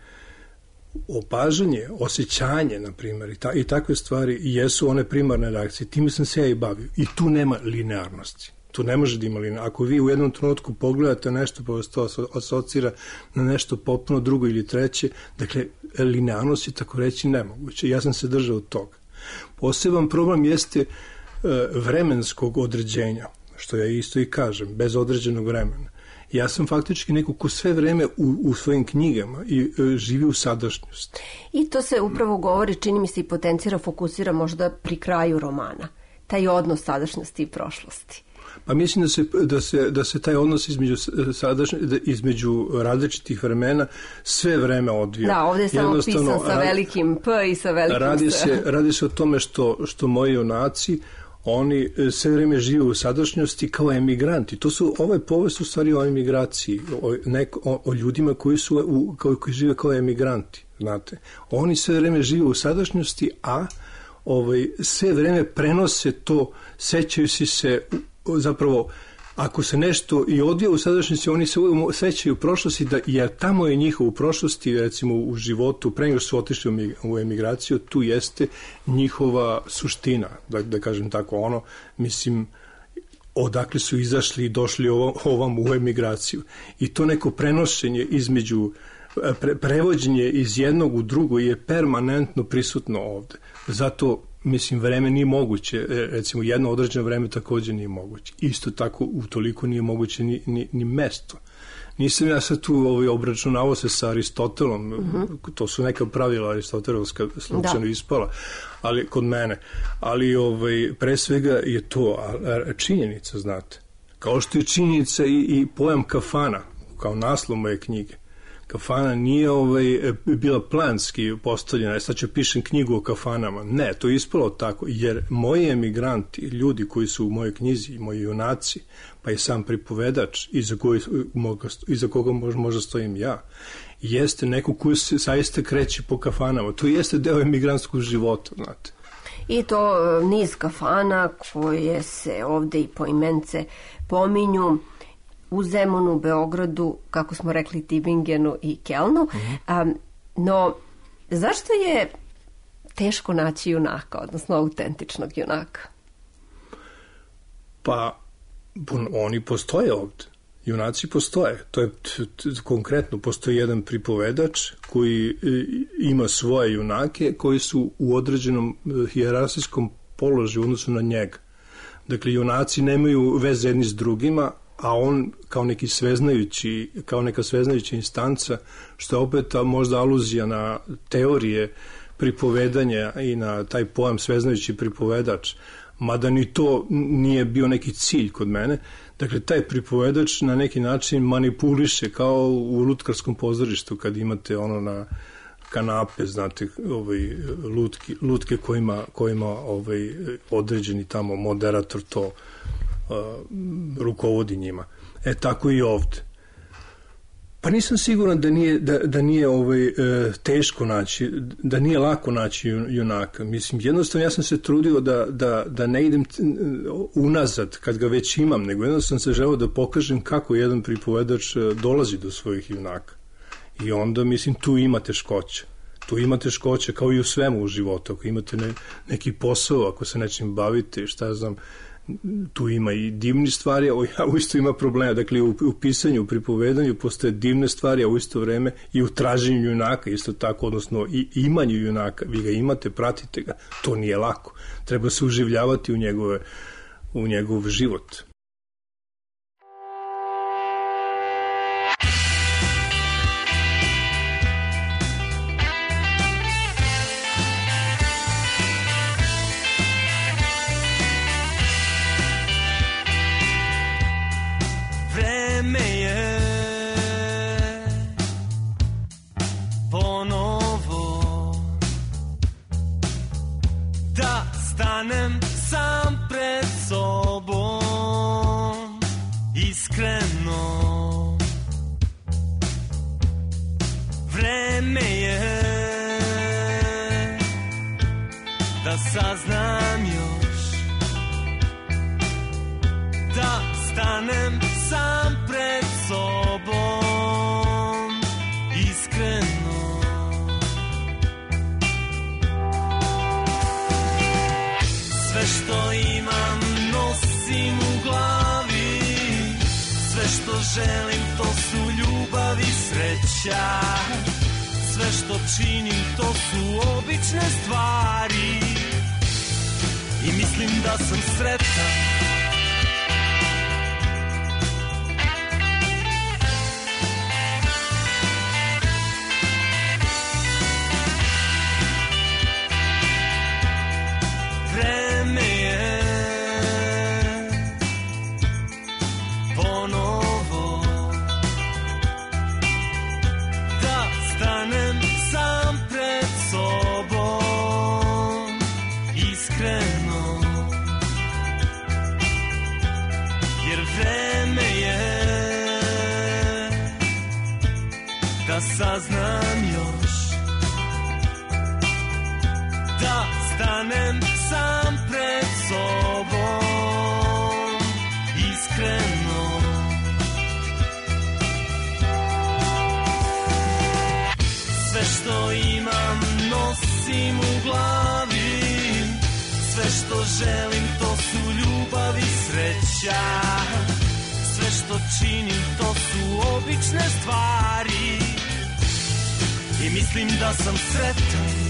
opažanje, osjećanje, na primjer, i, ta, i takve stvari jesu one primarne reakcije. Time sam se ja i bavio. I tu nema linearnosti. Tu ne može da ima linearnosti. Ako vi u jednom trenutku pogledate nešto pa vas to asocira na nešto potpuno drugo ili treće, dakle, linearnost je tako reći nemoguće. Ja sam se držao od toga. Poseban problem jeste e, vremenskog određenja, što ja isto i kažem, bez određenog vremena. Ja sam faktički neko ko sve vreme u, u svojim knjigama i e, živi u sadašnjosti. I to se upravo govori, čini mi se, i potencira, fokusira možda pri kraju romana. Taj odnos sadašnjosti i prošlosti. Pa mislim da se, da se, da se taj odnos između, sadašnje, između različitih vremena sve vreme odvija. Da, ovdje je samo pisan sa velikim P i sa velikim radi S. Se, radi se o tome što, što moji junaci, oni sve vreme žive u sadašnjosti kao emigranti. To su, ovo je povest u stvari o emigraciji, o, neko, o, o ljudima koji, su, u, kao, koji žive kao emigranti, znate. Oni sve vreme žive u sadašnjosti, a ovaj, sve vreme prenose to, sećaju si se, zapravo, ako se nešto i odvija u sadašnjosti, oni se sećaju u prošlosti, da, jer tamo je njihov u prošlosti, recimo u životu, pre nego su otišli u emigraciju, tu jeste njihova suština, da, da kažem tako, ono, mislim, odakle su izašli i došli ovom, ovom u emigraciju. I to neko prenošenje između, pre, prevođenje iz jednog u drugo je permanentno prisutno ovde. Zato, mislim, vreme nije moguće, recimo jedno određeno vreme također nije moguće. Isto tako, utoliko nije moguće ni, ni, ni mesto. Nisam ja sad tu ovaj, obračunavao se sa Aristotelom, mm-hmm. to su neka pravila aristotelovska slučajno ispala, ali kod mene. Ali ovaj, pre svega je to a, a, činjenica, znate. Kao što je činjenica i, i pojam kafana, kao naslov moje knjige. Kafana nije ovaj, bila planski postavljena, sad ću pišem knjigu o kafanama. Ne, to je ispalo tako, jer moji emigranti, ljudi koji su u mojoj knjizi, moji junaci, pa i sam pripovedač, iza, koji, iza koga možda, možda stojim ja, jeste neko koji se zaista kreće po kafanama. To jeste deo emigrantskog života, znate. I to niz kafana koje se ovde i poimence pominju, u Zemunu, Beogradu, kako smo rekli, Tübingenu i Kelnu. Mm-hmm. Um, no, zašto je teško naći junaka, odnosno autentičnog junaka? Pa, oni postoje ovde. Junaci postoje. To je t, t, konkretno, postoji jedan pripovedač koji e, ima svoje junake koji su u određenom e, hijerarhijskom položaju u odnosu na njega. Dakle, junaci nemaju veze jedni s drugima, a on kao neki sveznajući, kao neka sveznajuća instanca, što je opet možda aluzija na teorije pripovedanja i na taj pojam sveznajući pripovedač, mada ni to nije bio neki cilj kod mene. Dakle, taj pripovedač na neki način manipuliše kao u lutkarskom pozorištu kad imate ono na kanape, znate, ovaj, lutke, lutke kojima, kojima ovaj, određeni tamo moderator to Uh, rukovodi njima. E, tako i ovde. Pa nisam siguran da nije, da, da nije ovaj, e, teško naći, da nije lako naći junaka. Mislim, jednostavno ja sam se trudio da, da, da ne idem unazad kad ga već imam, nego jednostavno sam se želeo da pokažem kako jedan pripovedač dolazi do svojih junaka. I onda, mislim, tu ima teškoća. Tu ima teškoća kao i u svemu u životu. Ako imate ne, neki posao, ako se nečim bavite, šta ja znam, tu ima i divni stvari, a u isto ima problema. Dakle, u, u pisanju, u pripovedanju postoje divne stvari, a u isto vreme i u traženju junaka, isto tako, odnosno i imanju junaka. Vi ga imate, pratite ga. To nije lako. Treba se uživljavati u, njegove, u njegov život. želim to su ljubav i sreća. Sve što činim to su obične stvari i mislim da sam sretan. Vreme je ponovo da stanem sam pred sobom iskreno, jer vreme je da saznam još, da stanem sam pred sobom iskreno. Sve što imam nosim u glavi, sve što želim to su ljubav i sreća. Sve što činim to su obične stvari i mislim da sam sretan.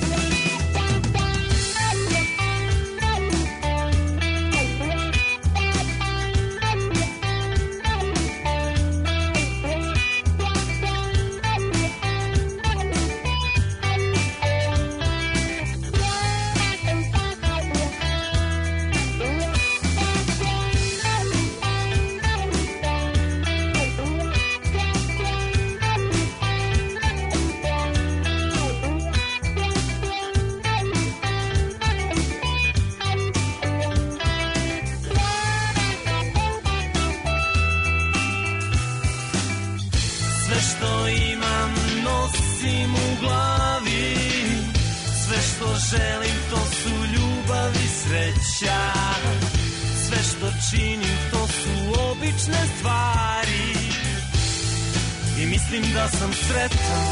Želim to su ljubav i sreća. Sve što činim to su obične stvari i mislim da sam sretan.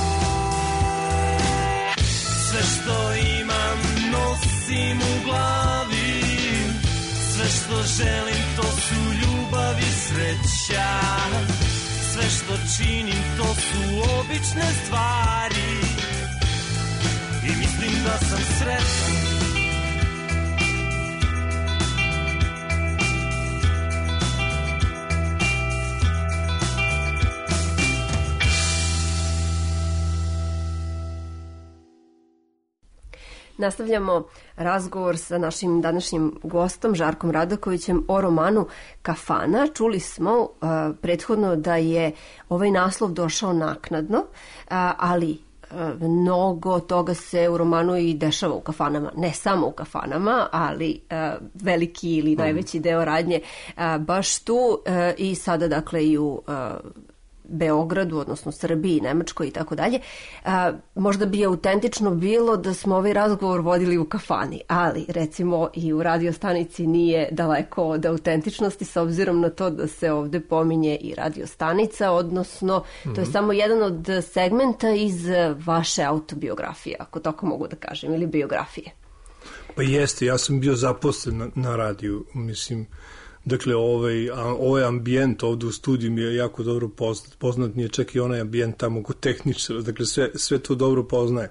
Sve što imam nosim u glavi, sve što želim to su ljubav i sreća. Sve što činim to su obične stvari i mislim da sam sretan. Nastavljamo razgovor sa našim današnjim gostom Žarkom Radakovićem o romanu Kafana. Čuli smo uh, prethodno da je ovaj naslov došao naknadno, uh, ali mnogo toga se u romanu i dešava u kafanama, ne samo u kafanama, ali uh, veliki ili najveći deo radnje uh, baš tu uh, i sada dakle i u uh, Beogradu, odnosno Srbiji, Nemačkoj i tako dalje. Možda bi autentično bilo da smo ovaj razgovor vodili u kafani, ali recimo i u radiostanici nije daleko od autentičnosti s obzirom na to da se ovde pominje i radiostanica, odnosno mm-hmm. to je samo jedan od segmenta iz vaše autobiografije, ako tako mogu da kažem, ili biografije. Pa jeste, ja sam bio zaposlen na, na radiju, mislim. Dakle, ovaj, ovaj ambijent ovde u studiju mi je jako dobro poznat. Poznat mi je čak i onaj ambijent tamo kod tehničara. Dakle, sve, sve to dobro poznaje.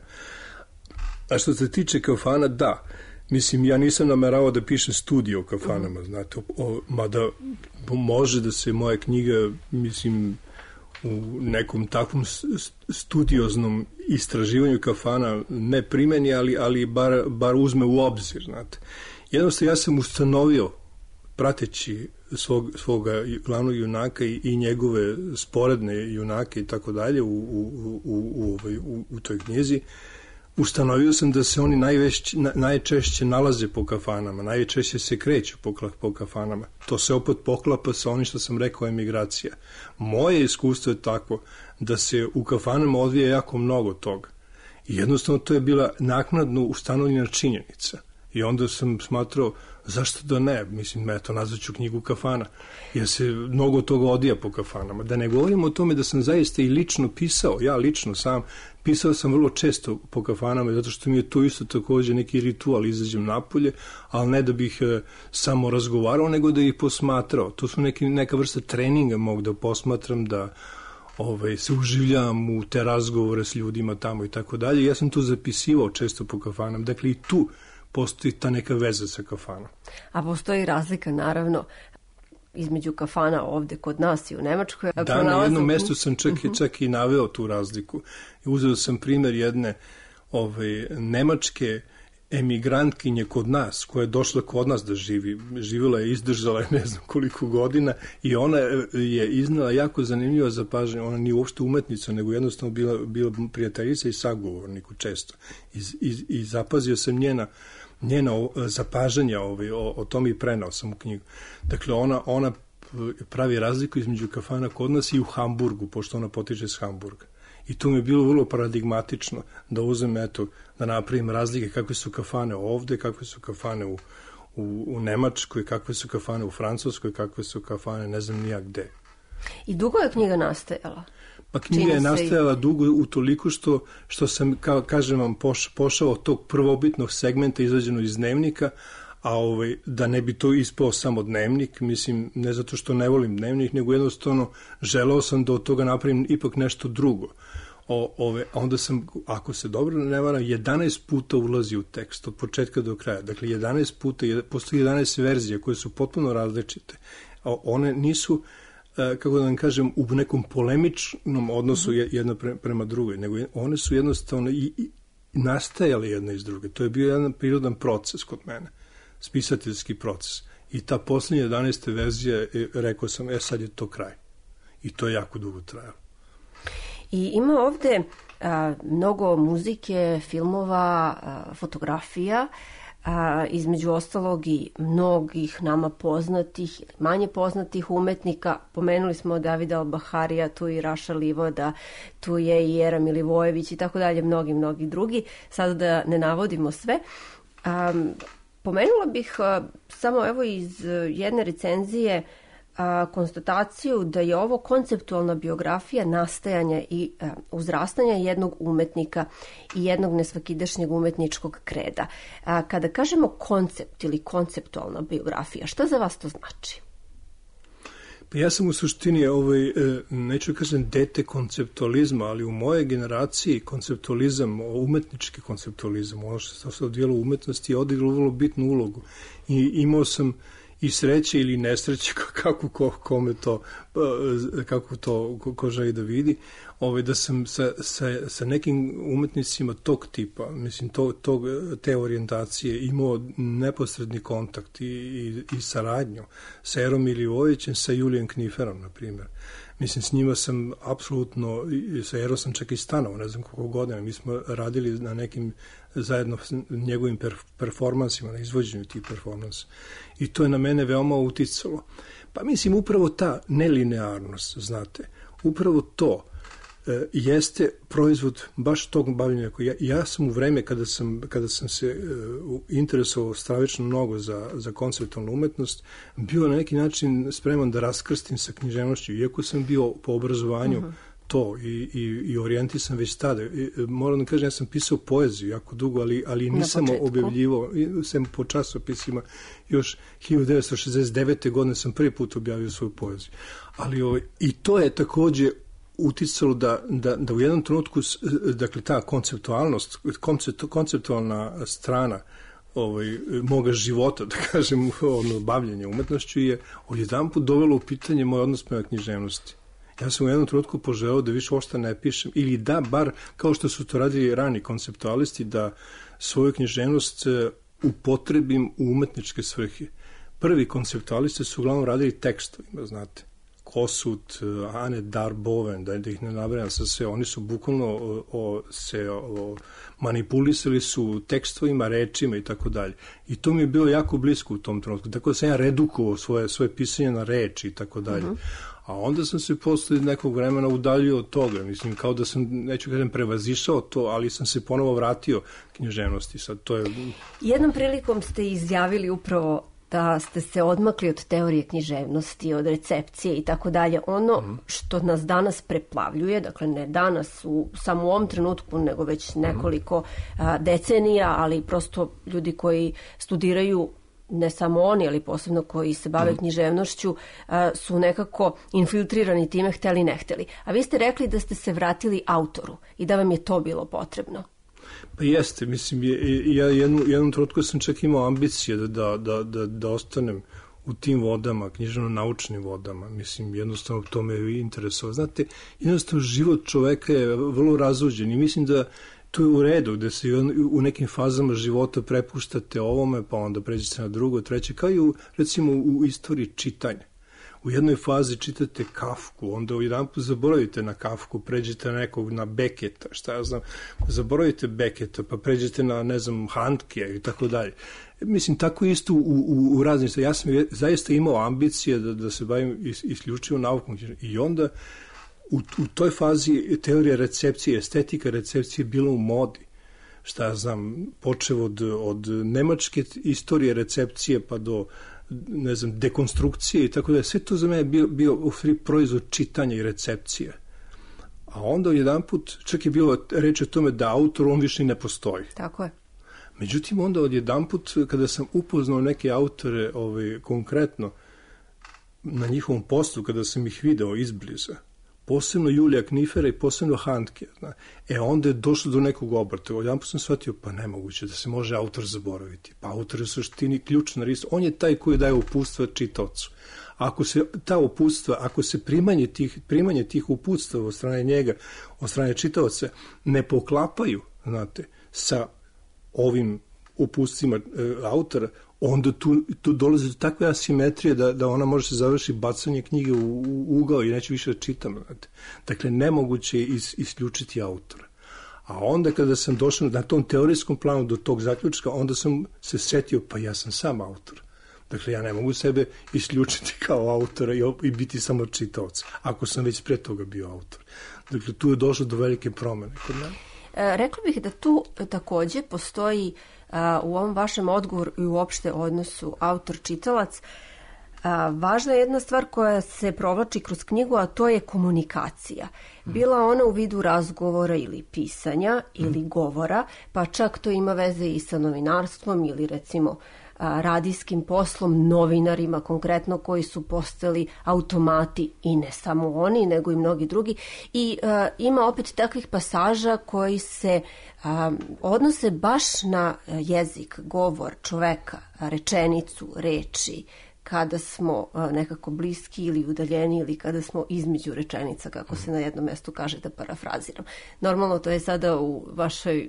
A što se tiče kafana, da. Mislim, ja nisam nameravao da pišem studiju o kafanama, mm. znate. O, mada može da se moja knjiga, mislim, u nekom takvom studioznom istraživanju kafana ne primeni, ali, ali bar, bar uzme u obzir, znate. Jednostavno, ja sam ustanovio prateći svog, svoga glavnog junaka i, i njegove sporedne junake i tako dalje u, u, u, u, u, u toj knjizi, ustanovio sam da se oni najvešći, na, najčešće nalaze po kafanama, najčešće se kreću po, po kafanama. To se opet poklapa sa onim što sam rekao, emigracija. Moje iskustvo je tako da se u kafanama odvija jako mnogo toga. I jednostavno to je bila naknadno ustanovljena činjenica. I onda sam smatrao, zašto da ne? Mislim, eto, nazvaću knjigu kafana, jer se mnogo toga odija po kafanama. Da ne govorimo o tome da sam zaista i lično pisao, ja lično sam, pisao sam vrlo često po kafanama, zato što mi je to isto takođe neki ritual, izađem napolje, ali ne da bih e, samo razgovarao, nego da ih posmatrao. To su neki, neka vrsta treninga mog da posmatram, da ovaj, se uživljam u te razgovore s ljudima tamo i tako dalje. Ja sam to zapisivao često po kafanama, dakle i tu postoji ta neka veza sa kafanom. A postoji razlika, naravno, između kafana ovde kod nas i u Nemačkoj. Da, na jednom mestu sam čak, uh-huh. čak i naveo tu razliku. I uzeo sam primer jedne ovaj, nemačke emigrantkinje kod nas, koja je došla kod nas da živi. Živjela je, izdržala je ne znam koliko godina i ona je iznala jako zanimljivo zapažanje. Ona nije uopšte umetnica, nego jednostavno bila, bila prijateljica i sagovorniku često. I, i, i zapazio sam njena njena zapažanja ovaj, o, o tome i prenao sam u knjigu. Dakle, ona, ona pravi razliku između kafana kod nas i u Hamburgu, pošto ona potiče iz Hamburga. I to mi je bilo vrlo paradigmatično da uzem, eto, da napravim razlike kakve su kafane ovde, kakve su kafane u, u, u Nemačkoj, kakve su kafane u Francuskoj, kakve su kafane ne znam nijak gde. I dugo je knjiga nastajala? Pa knjiga je nastajala dugo utoliko što, što sam, kao kažem vam, poš, pošao od tog prvobitnog segmenta izađeno iz dnevnika, a ovaj, da ne bi to ispao samo dnevnik, mislim, ne zato što ne volim dnevnik, nego jednostavno želeo sam da od toga napravim ipak nešto drugo. O, ove, a onda sam, ako se dobro ne varam, jedanaest puta ulazi u tekst, od početka do kraja. Dakle, jedanaest puta, postoji jedanaest verzija koje su potpuno različite. A one nisu, kako da vam kažem, u nekom polemičnom odnosu jedna prema drugoj, nego one su jednostavno i, i nastajale jedna iz druge. To je bio jedan prirodan proces kod mene, spisateljski proces. I ta posljednja jedanaesta verzija, rekao sam, e sad je to kraj. I to je jako dugo trajalo. I ima ovde a, mnogo muzike, filmova, a, fotografija, a, između ostalog i mnogih nama poznatih, manje poznatih umetnika. Pomenuli smo Davida Albaharija, tu i Raša Livoda, tu je i Era Milivojević i tako dalje, mnogi, mnogi drugi. Sada da ne navodimo sve. A, pomenula bih a, samo evo iz jedne recenzije a, konstataciju da je ovo konceptualna biografija nastajanja i a, uzrastanja jednog umetnika i jednog nesvakidašnjeg umetničkog kreda. A, kada kažemo koncept ili konceptualna biografija, šta za vas to znači? Pa ja sam u suštini, ovaj, neću kažem dete konceptualizma, ali u mojej generaciji konceptualizam, umetnički konceptualizam, ono što se odvijelo u umetnosti je odigralo vrlo bitnu ulogu. I imao sam i sreće ili nesreće, kako ko, kome to, kako to ko, ko želi da vidi, ovaj, da sam sa, sa, sa nekim umetnicima tog tipa, mislim, to, tog, te orijentacije imao neposredni kontakt i, i, i saradnju sa Erom Milivojevićem, sa Julijem Kniferom, na primjer. Mislim, s njima sam apsolutno, sa Erom sam čak i stanao, ne znam koliko godina, mi smo radili na nekim zajedno s njegovim per, performansima, na izvođenju tih performansa. I to je na mene veoma uticalo. Pa mislim, upravo ta nelinearnost, znate, upravo to e, jeste proizvod baš tog bavljenja. Ja, ja sam u vreme kada sam, kada sam se e, interesovao stravično mnogo za, za konceptualnu umetnost, bio na neki način spreman da raskrstim sa književnošću, iako sam bio po obrazovanju uh-huh. to i, i, i orijentisan već tada. I, moram da kažem, ja sam pisao poeziju jako dugo, ali, ali nisam objavljivao, sam po časopisima, još hiljadu devetsto šezdeset devete. godine sam prvi put objavio svoju poeziju. Ali ovaj, i to je takođe uticalo da, da, da u jednom trenutku, dakle ta konceptualnost, koncept, konceptualna strana ovaj, moga života, da kažem, ono, bavljenja umetnošću je odjedan put dovelo u pitanje moj odnos prema književnosti. Ja sam u jednom trenutku poželeo da više ošta ne pišem, ili da, bar kao što su to radili rani konceptualisti, da svoju književnost upotrebim u umetničke svrhe. Prvi konceptualisti su uglavnom radili tekstovima, znate. Kossuth, Ane Darboven, da, da ih ne nabrajam sa sve, oni su bukvalno o, o, se o, manipulisali su tekstovima, rečima i tako dalje. I to mi je bilo jako blisko u tom trenutku. Tako da sam ja redukovao svoje, svoje pisanje na reči i tako dalje. Uh-huh. A onda sam se posle nekog vremena udaljio od toga. Mislim, kao da sam, neću kažem, prevazišao to, ali sam se ponovo vratio književnosti. Sad, to je... Jednom prilikom ste izjavili upravo da ste se odmakli od teorije književnosti, od recepcije i tako dalje. Ono što nas danas preplavljuje, dakle ne danas u samo u ovom trenutku, nego već nekoliko a, decenija, ali prosto ljudi koji studiraju, ne samo oni, ali posebno koji se bave književnošću, a, su nekako infiltrirani time, hteli ne hteli. A vi ste rekli da ste se vratili autoru i da vam je to bilo potrebno. Pa jeste, mislim, ja jednu, jednom trenutku sam čak imao ambicije da, da, da, da, da ostanem u tim vodama, književno-naučnim vodama. Mislim, jednostavno to me je interesovalo. Znate, jednostavno život čoveka je vrlo razuđen i mislim da to je u redu, da se u nekim fazama života prepuštate ovome, pa onda pređete na drugo, treće, kao i u, recimo u istoriji čitanja. U jednoj fazi čitate Kafku, onda u jedan put zaboravite na Kafku, pređete na nekog, na Beketa, šta ja znam, zaboravite Beketa, pa pređete na, ne znam, Handke i tako dalje. Mislim, tako isto u, u, u raznim stvari. Ja sam zaista imao ambicije da, da se bavim is, isključivo naukom i onda u, u toj fazi teorija recepcije, estetika recepcije je bila u modi. Šta ja znam, počeo od, od nemačke istorije recepcije pa do ne znam, dekonstrukcije i tako da sve to za mene bio, bio u proizvod čitanja i recepcije. A onda jedan put čak je bilo reč o tome da autor on više ne postoji. Tako je. Međutim, onda od jedan put kada sam upoznao neke autore ovaj, konkretno na njihovom poslu, kada sam ih video izbliza, posebno Julija Knifera i posebno Handke, zna, e onda je došlo do nekog obrata. Jedan put sam shvatio, pa nemoguće da se može autor zaboraviti. Pa autor je u suštini ključna risa. On je taj koji daje uputstva čitaocu. Ako se ta uputstva, ako se primanje tih, primanje tih uputstva od strane njega, od strane čitaoca, ne poklapaju, znate, sa ovim uputstvima e, autora, onda tu, tu dolazi do takve asimetrije da, da ona može se završiti bacanje knjige u, u ugao i neće više da čitam. Znate. Dakle, nemoguće je is, isključiti autora. A onda kada sam došao na tom teorijskom planu do tog zaključka, onda sam se setio, pa ja sam sam autor. Dakle, ja ne mogu sebe isključiti kao autora i, i biti samo čitaoc, ako sam već pre toga bio autor. Dakle, tu je došlo do velike promene kod mene. E, rekla bih da tu takođe postoji a, u ovom vašem odgovoru i uopšte odnosu autor-čitalac a, važna je jedna stvar koja se provlači kroz knjigu, a to je komunikacija. Bila ona u vidu razgovora ili pisanja ili govora, pa čak to ima veze i sa novinarstvom ili recimo radijskim poslom, novinarima konkretno koji su postali automati i ne samo oni, nego i mnogi drugi. I a, ima opet takvih pasaža koji se a, odnose baš na jezik, govor čoveka, rečenicu, reči, kada smo a, nekako bliski ili udaljeni ili kada smo između rečenica, kako se na jednom mestu kaže, da parafraziram. Normalno to je sada u vašoj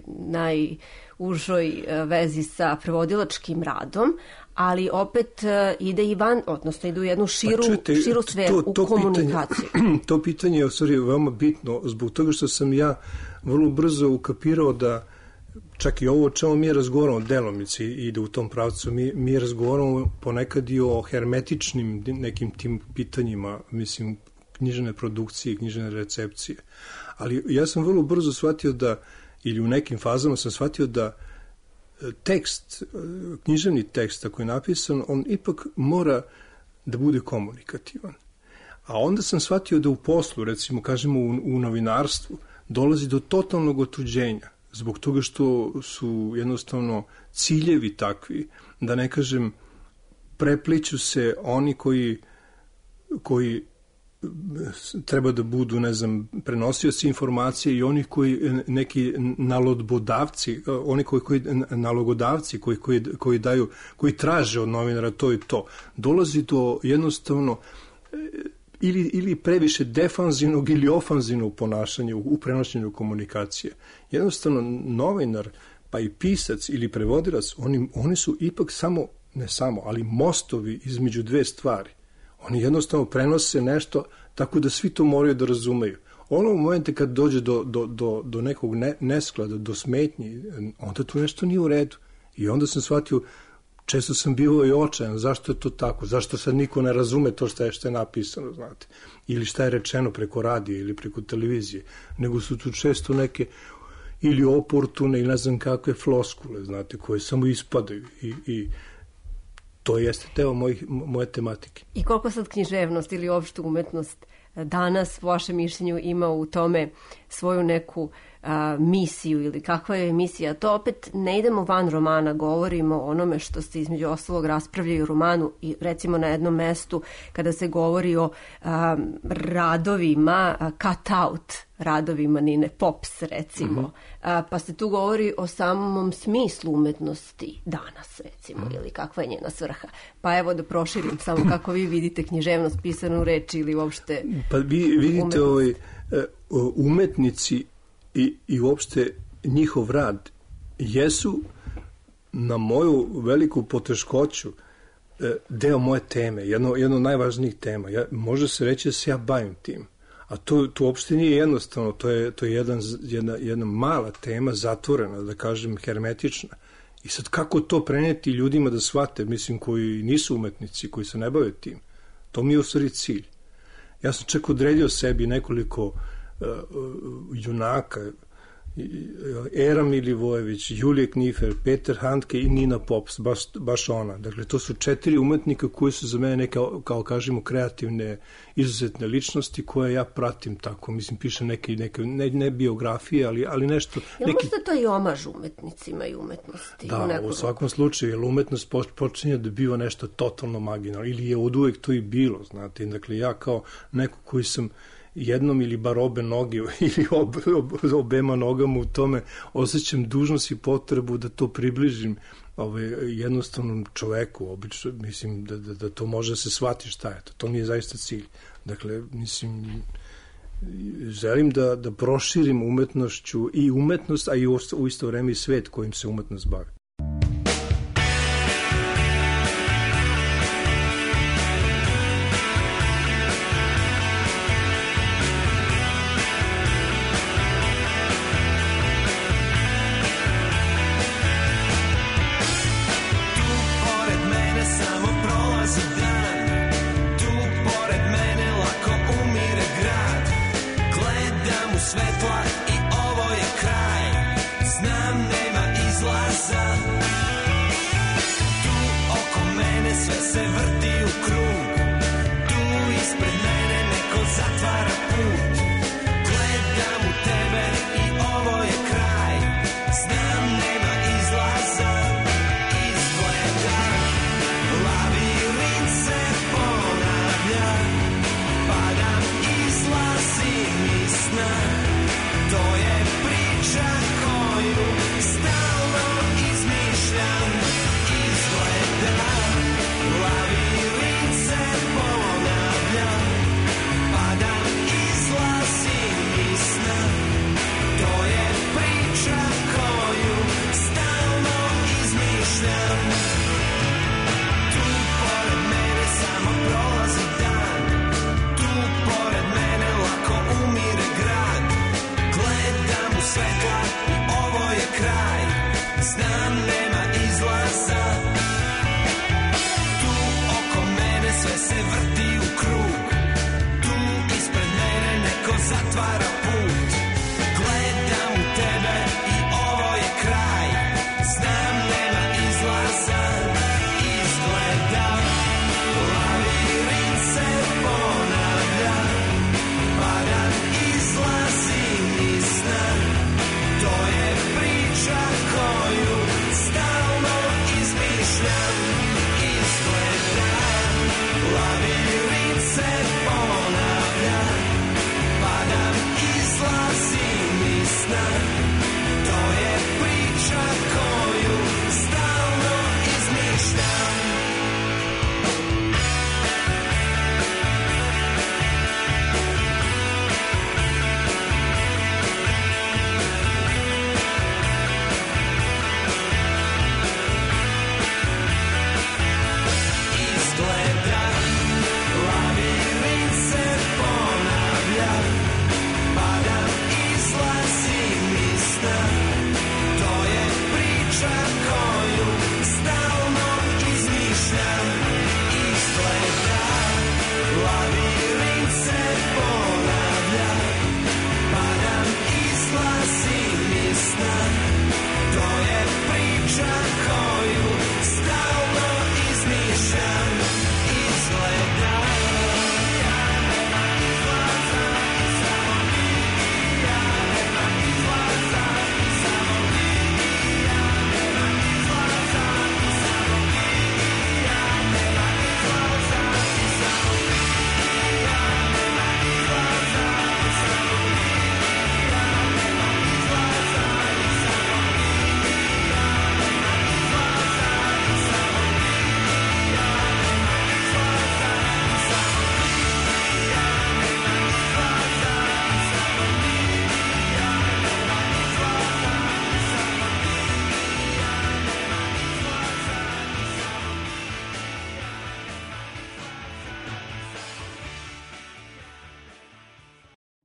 najužoj a, vezi sa prevodilačkim radom, ali opet a, ide i van, odnosno ide u jednu širu, pa čujete, širu sferu, to, to u komunikaciju. Pitanje, to pitanje je u stvari veoma bitno zbog toga što sam ja vrlo brzo ukapirao da čak i ovo o čemu mi razgovaramo, delomici ide u tom pravcu, mi, mi razgovaramo ponekad i o hermetičnim nekim tim pitanjima, mislim, književne produkcije, književne recepcije. Ali ja sam vrlo brzo shvatio da, ili u nekim fazama sam shvatio da tekst, književni tekst, ako je napisan, on ipak mora da bude komunikativan. A onda sam shvatio da u poslu, recimo, kažemo u, u novinarstvu, dolazi do totalnog otuđenja. Zbog toga što su jednostavno ciljevi takvi, da ne kažem, prepliću se oni koji, koji treba da budu, ne znam, prenosioci informacije i oni koji neki nalodbodavci, oni koji, koji nalogodavci koji, koji, koji daju, koji traže od novinara to i to. Dolazi do jednostavno ili, ili previše defanzivnog ili ofanzivnog ponašanja u, u prenošenju komunikacije. Jednostavno, novinar, pa i pisac ili prevodilac, oni, oni su ipak samo, ne samo, ali mostovi između dve stvari. Oni jednostavno prenose nešto tako da svi to moraju da razumeju. Ono u momente kad dođe do, do, do, do nekog ne, nesklada, do smetnji, onda tu nešto nije u redu. I onda sam shvatio, često sam bio i očajan, zašto je to tako, zašto sad niko ne razume to što je, što je napisano, znate, ili šta je rečeno preko radija ili preko televizije, nego su tu često neke ili oportune ili ne znam kakve floskule, znate, koje samo ispadaju i, i to jeste deo mojih, moje tematike. I koliko sad književnost ili uopšte umetnost danas, po vašem mišljenju, ima u tome svoju neku a, misiju ili kakva je misija? To opet ne idemo van romana, govorimo o onome što ste između ostalog raspravljaju u romanu i recimo na jednom mestu kada se govori o a, radovima, a, cut out radovima Nine Pops recimo, mm-hmm. a, pa se tu govori o samom smislu umetnosti danas recimo, mm-hmm. ili kakva je njena svrha. Pa evo da proširim samo kako vi vidite književnost, pisanu reč ili uopšte pa vi vidite ovaj, umetnici i, i uopšte njihov rad jesu na moju veliku poteškoću deo moje teme, jedno, jedno od najvažnijih tema. Ja, može se reći da se ja bavim tim. A to, to uopšte nije jednostavno, to je, to je jedan, jedna, jedna mala tema, zatvorena, da kažem, hermetična. I sad kako to preneti ljudima da shvate, mislim, koji nisu umetnici, koji se ne bave tim, to mi je u stvari cilj. Ja sam čak odredio sebi nekoliko uh, uh, junaka, Era Milivojević, Julije Knifer, Peter Handke i Nina Pops, baš, baš ona. Dakle, to su četiri umetnika koji su za mene neke, kao kažemo, kreativne, izuzetne ličnosti koje ja pratim tako. Mislim, pišem neke, neke ne, ne biografije, ali, ali nešto... Jel neki... možda to i omaž umetnicima i umetnosti? Da, u, nekom... u svakom slučaju, jer umetnost počinje da biva nešto totalno marginalno, ili je od uvek to i bilo, znate. Dakle, ja kao neko koji sam jednom ili bar obe noge ili ob, ob, obema nogama u tome osjećam dužnost i potrebu da to približim ovaj, jednostavnom čoveku, obično, mislim da, da, da to može da se shvati šta je to. To mi je zaista cilj. Dakle, mislim, želim da, da proširim umetnošću i umetnost, a i u, u isto vreme i svet kojim se umetnost bavi. Svetla i ovo je kraj. Znam nema izlaza.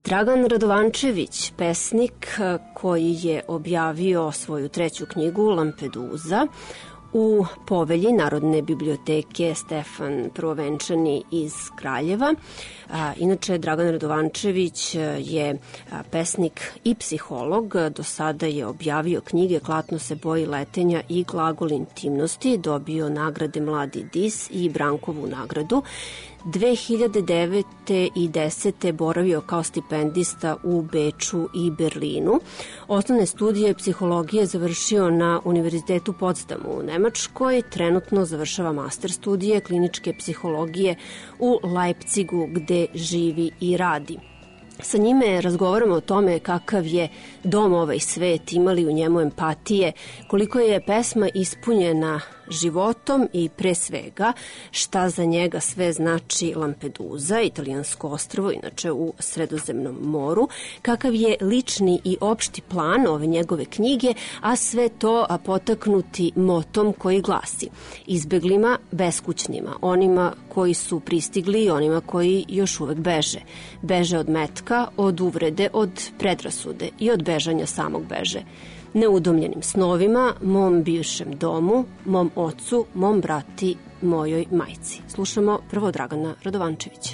Dragan Radovančević, pesnik koji je objavio svoju treću knjigu Lampedusa u povelji Narodne biblioteke Stefan Prvovenčani iz Kraljeva. A, inače, Dragan Radovančević je pesnik i psiholog. Do sada je objavio knjige Klatno se boji letenja i Glagol intimnosti, dobio nagrade Mladi dis i Brankovu nagradu. dve hiljade devete i desete boravio kao stipendista u Beču i Berlinu. Osnovne studije psihologije završio na Univerzitetu Potsdamu u Nemačkoj. Trenutno završava master studije kliničke psihologije u Leipzigu, gde živi i radi. Sa njime razgovaramo o tome kakav je dom ovaj svet, imali u njemu empatije, koliko je pesma ispunjena životom i pre svega šta za njega sve znači Lampedusa, italijansko ostrvo, inače u Sredozemnom moru, kakav je lični i opšti plan ove njegove knjige, a sve to a potaknuti motom koji glasi: izbeglima, beskućnima, onima koji su pristigli i onima koji još uvek beže. Beže od metka, od uvrede, od predrasude i od bežanja samog beže. Neudomljenim snovima, mom bivšem domu, mom ocu, mom brati, mojoj majci. Slušamo prvo Dragana Radovančevića.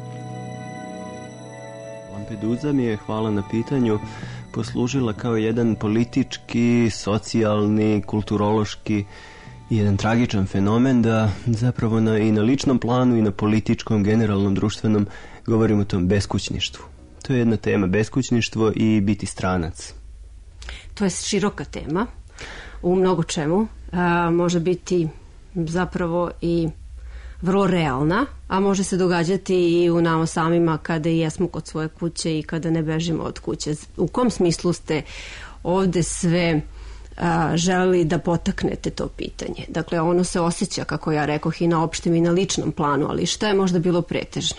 Lampedusa mi je, hvala na pitanju, poslužila kao jedan politički, socijalni, kulturološki i jedan tragičan fenomen da zapravo na, i na ličnom planu i na političkom, generalnom, društvenom govorimo o tom beskućništvu. To je jedna tema, beskućništvo i biti stranac. To je široka tema u mnogo čemu. A, može biti zapravo i vrlo realna, a može se događati i u nama samima kada i jesmo kod svoje kuće i kada ne bežimo od kuće. U kom smislu ste ovde sve a, želeli da potaknete to pitanje? Dakle, ono se osjeća, kako ja rekoh, i na opštem i na ličnom planu, ali šta je možda bilo pretežno?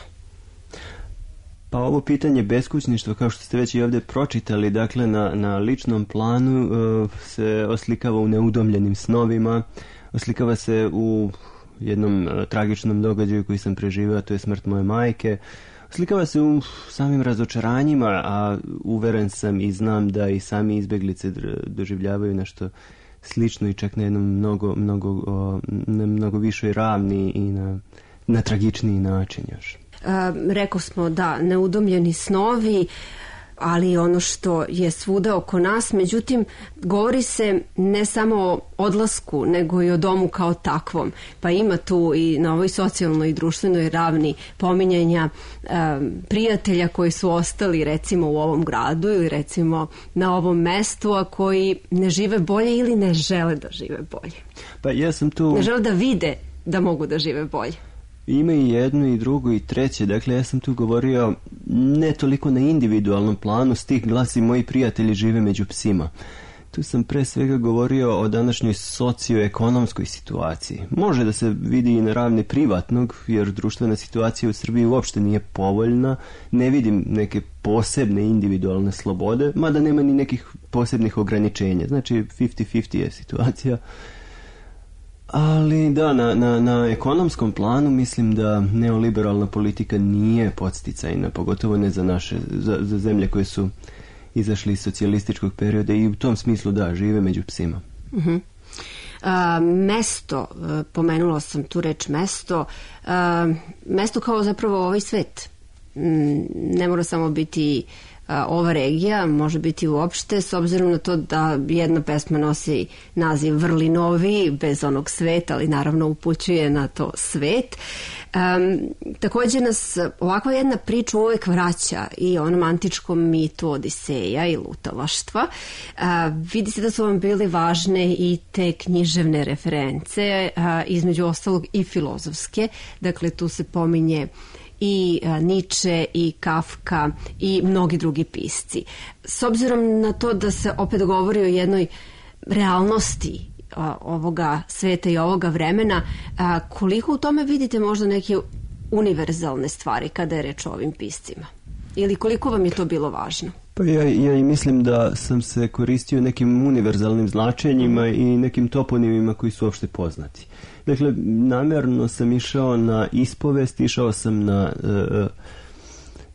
Pa ovo pitanje beskućništva, kao što ste već i ovdje pročitali, dakle na, na ličnom planu uh, se oslikava u neudomljenim snovima, oslikava se u jednom uh, tragičnom događaju koji sam preživio, to je smrt moje majke, oslikava se u samim razočaranjima, a uveren sam i znam da i sami izbeglice doživljavaju nešto slično i čak na jednom mnogo, mnogo, uh, na mnogo višoj ravni i na, na tragičniji način još. Uh, rekao smo da neudomljeni snovi, ali ono što je svuda oko nas, međutim govori se ne samo o odlasku nego i o domu kao takvom, pa ima tu i na ovoj socijalnoj i društvenoj ravni pominjanja uh, prijatelja koji su ostali recimo u ovom gradu ili recimo na ovom mestu, a koji ne žive bolje ili ne žele da žive bolje. Pa ja sam tu... Ne žele da vide da mogu da žive bolje. Ima i jedno i drugo i treće, dakle ja sam tu govorio ne toliko na individualnom planu, stih glasi moji prijatelji žive među psima. Tu sam pre svega govorio o današnjoj socioekonomskoj situaciji. Može da se vidi i na ravni privatnog, jer društvena situacija u Srbiji uopšte nije povoljna, ne vidim neke posebne individualne slobode, mada nema ni nekih posebnih ograničenja, znači fifty fifty je situacija. Ali da, na, na, na ekonomskom planu mislim da neoliberalna politika nije podsticajna, pogotovo ne za naše, za, za zemlje koje su izašli iz socijalističkog perioda i u tom smislu da, žive među psima. Uh-huh. A, mesto, pomenula sam tu reč mesto, a, mesto kao zapravo ovaj svet. Ne mora samo biti ova regija, može biti uopšte, s obzirom na to da jedna pesma nosi naziv Vrlinovi, bez onog sveta, ali naravno upućuje na to svet. Um, također nas ovakva jedna priča uvek vraća i onom antičkom mitu Odiseja i lutalaštva. Uh, vidi se da su vam bile važne i te književne reference, uh, između ostalog i filozofske, dakle tu se pominje i Nietzsche i Kafka i mnogi drugi pisci. S obzirom na to da se opet govori o jednoj realnosti ovoga sveta i ovoga vremena, koliko u tome vidite možda neke univerzalne stvari kada je reč o ovim piscima? Ili koliko vam je to bilo važno? Pa ja, ja i mislim da sam se koristio nekim univerzalnim značenjima i nekim toponimima koji su uopšte poznati. Dakle, namjerno sam išao na ispovest, išao sam na,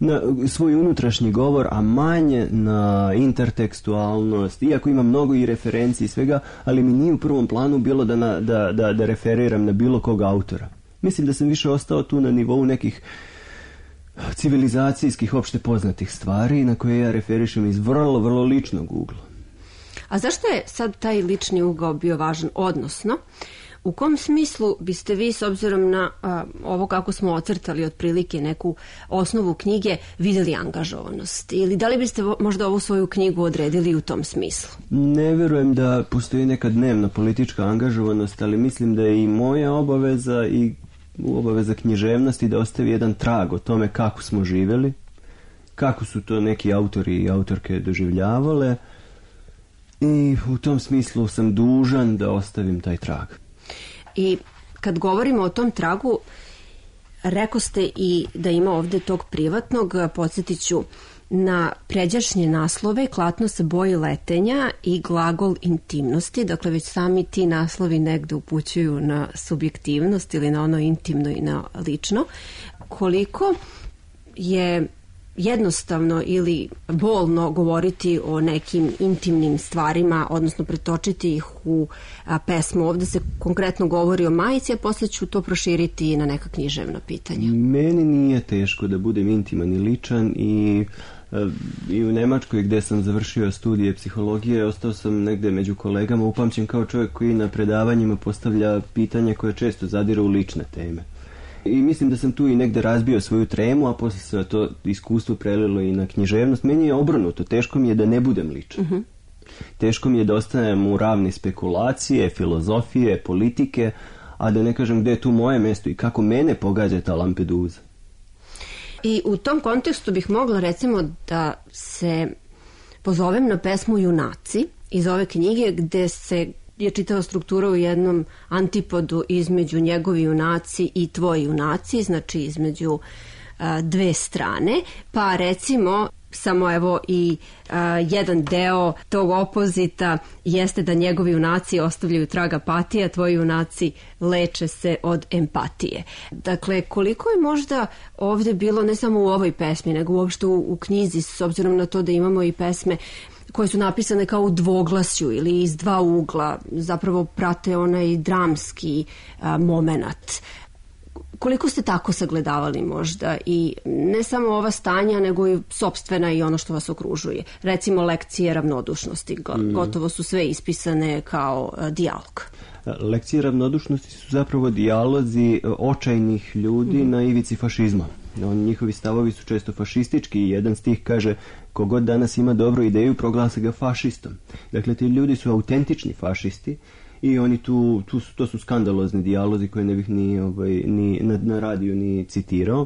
na svoj unutrašnji govor, a manje na intertekstualnost, iako ima mnogo i referenciji i svega, ali mi nije u prvom planu bilo da, na, da, da, da referiram na bilo kog autora. Mislim da sam više ostao tu na nivou nekih civilizacijskih opšte poznatih stvari na koje ja referišem iz vrlo, vrlo ličnog ugla. A zašto je sad taj lični ugao bio važan? Odnosno, u kom smislu biste vi, s obzirom na a, ovo kako smo ocrtali otprilike neku osnovu knjige, vidjeli angažovanost? Ili da li biste možda ovu svoju knjigu odredili u tom smislu? Ne verujem da postoji neka dnevna politička angažovanost, ali mislim da je i moja obaveza i obaveza književnosti da ostavi jedan trag o tome kako smo živjeli, kako su to neki autori i autorke doživljavale, i u tom smislu sam dužan da ostavim taj trag. I kad govorimo o tom tragu, rekao ste i da ima ovdje tog privatnog, podsjetit ću na pređašnje naslove, klatno se boji letenja i glagol intimnosti, dakle već sami ti naslovi negde upućuju na subjektivnost ili na ono intimno i na lično. Koliko je jednostavno ili bolno govoriti o nekim intimnim stvarima, odnosno pretočiti ih u a, pesmu. Ovdje se konkretno govori o majici, a poslije ću to proširiti i na neka književna pitanja. Meni nije teško da budem intiman i ličan i, i u Nemačkoj gdje sam završio studije psihologije ostao sam negdje među kolegama, upamćen kao čovjek koji na predavanjima postavlja pitanja koje često zadiru u lične teme. I mislim da sam tu i negde razbio svoju tremu, a poslije se to iskustvo prelilo i na književnost. Meni je obrnuto, teško mi je da ne budem ličan. Uh-huh. Teško mi je da ostanem u ravni spekulacije, filozofije, politike, a da ne kažem gdje je tu moje mjesto i kako mene pogađa ta Lampedusa. I u tom kontekstu bih mogla recimo da se pozovem na pesmu Junaci iz ove knjige, gdje se je čitava struktura u jednom antipodu između njegovi junaci i tvoji junaci, znači između a, dve strane, pa recimo samo evo i a, jedan deo tog opozita jeste da njegovi junaci ostavljaju trag apatije, a tvoji junaci leče se od empatije. Dakle, koliko je možda ovdje bilo ne samo u ovoj pesmi, nego uopšte u, u knjizi, s obzirom na to da imamo i pesme koje su napisane kao u dvoglasju ili iz dva ugla, zapravo prate onaj dramski a, moment. Koliko ste tako sagledavali možda i ne samo ova stanja, nego i sopstvena i ono što vas okružuje? Recimo lekcije ravnodušnosti, mm. gotovo su sve ispisane kao a, dijalog. Lekcije ravnodušnosti su zapravo dijalozi očajnih ljudi mm. na ivici fašizma. Oni, njihovi stavovi su često fašistički i jedan stih kaže: kogod danas ima dobru ideju proglasi ga fašistom. Dakle, ti ljudi su autentični fašisti i oni tu, tu to su skandalozni dijalozi koje ne bih ni, ovaj, ni na, na radiju ni citirao.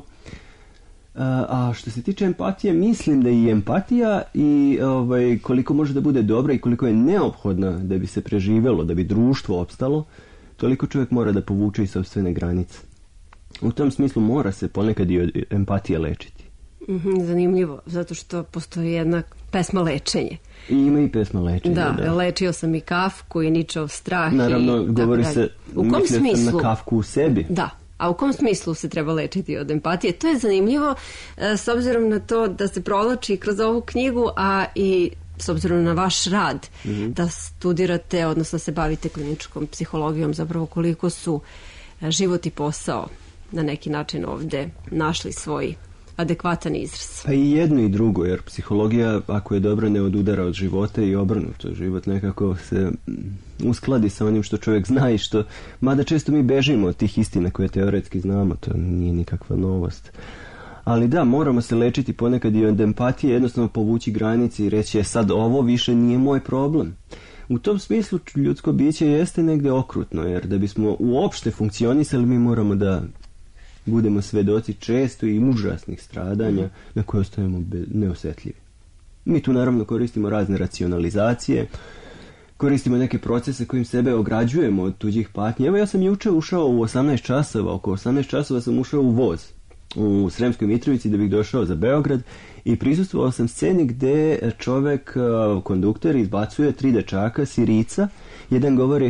A, a što se tiče empatije, mislim da i empatija i ovaj, koliko može da bude dobra i koliko je neophodna da bi se preživjelo, da bi društvo opstalo, toliko čovjek mora da povuče i sopstvene granice. U tom smislu mora se ponekad i empatija lečiti. Mm-hmm, zanimljivo, zato što postoji jedna pesma lečenje. I ima i pesma lečenje, da. Da, lečio sam i Kafku i Ničov strah. Naravno, i govori tako se, u kom smislu? Sam na Kafku u sebi. Da, a u kom smislu se treba lečiti od empatije? To je zanimljivo, s obzirom na to da se provlači kroz ovu knjigu, a i s obzirom na vaš rad, mm-hmm. da studirate, odnosno se bavite kliničkom psihologijom, zapravo koliko su život i posao na neki način ovdje našli svoj adekvatan izraz. Pa i jedno i drugo, jer psihologija, ako je dobro, ne odudara od života i obrnuto. Život nekako se uskladi sa onim što čovjek zna i što, mada često mi bežimo od tih istina koje teoretski znamo, to nije nikakva novost. Ali da, moramo se lečiti ponekad i od empatije, jednostavno povući granice i reći, je sad ovo više nije moj problem. U tom smislu ljudsko biće jeste negde okrutno, jer da bismo uopšte funkcionisali mi moramo da budemo svedoci često i užasnih stradanja na koje ostajemo neosjetljivi. Mi tu naravno koristimo razne racionalizacije, koristimo neke procese kojim sebe ograđujemo od tuđih patnji. Evo, ja sam juče ušao u osamnaest časova, oko osamnaest časova sam ušao u voz u Sremskoj Mitrovici da bih došao za Beograd i prisustvovao sam sceni gde čovek, kondukter, izbacuje tri dečaka, Sirica. Jedan govori: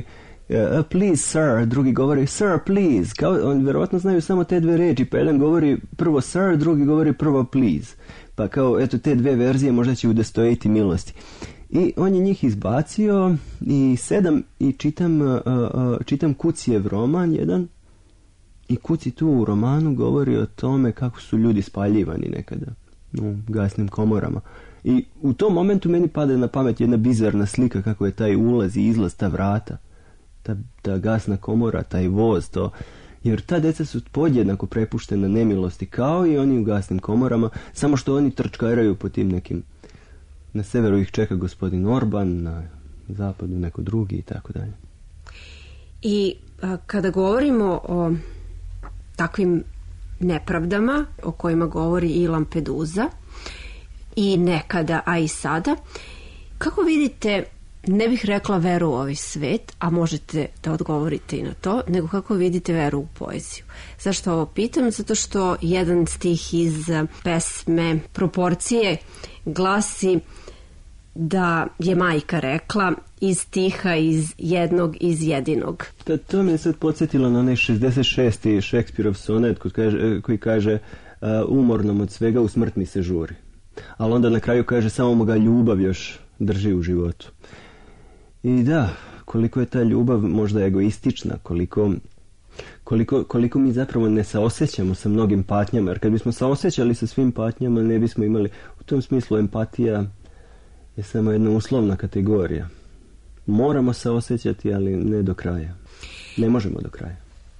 uh, please sir, drugi govori sir please, kao, oni vjerovatno znaju samo te dve reči, pa jedan govori prvo sir, drugi govori prvo please, pa kao eto te dve verzije možda će udostojiti milosti. I on je njih izbacio i sedam i čitam, uh, uh, čitam Kucijev roman jedan i Kuci tu u romanu govori o tome kako su ljudi spaljivani nekada u gasnim komorama. I u tom momentu meni pada na pamet jedna bizarna slika kako je taj ulaz i izlaz, ta vrata, ta, ta gasna komora, taj voz, to. Jer ta deca su podjednako prepuštena nemilosti kao i oni u gasnim komorama, samo što oni trčkaraju po tim nekim. Na severu ih čeka gospodin Orban, na zapadu neko drugi i tako dalje. I a, kada govorimo o takvim nepravdama o kojima govori i Lampedusa i nekada, a i sada, kako vidite, ne bih rekla veru u ovaj svet, a možete da odgovorite i na to, nego kako vidite veru u poeziju. Zašto ovo pitam? Zato što jedan stih iz pesme Proporcije glasi da je majka rekla iz stiha iz jednog iz jedinog. To, to mi je sad podsjetilo na onaj šezdeset šesti Šekspirov sonet koji kaže, koji kaže uh, umornom od svega u smrt mi se žuri. Ali onda na kraju kaže samo ga ljubav još drži u životu. I da, koliko je ta ljubav možda egoistična, koliko, koliko, koliko mi zapravo ne saosećamo sa mnogim patnjama, jer kad bismo saosećali sa svim patnjama ne bismo imali, u tom smislu empatija je samo jedna uslovna kategorija. Moramo se osjećati, ali ne do kraja. Ne možemo do kraja.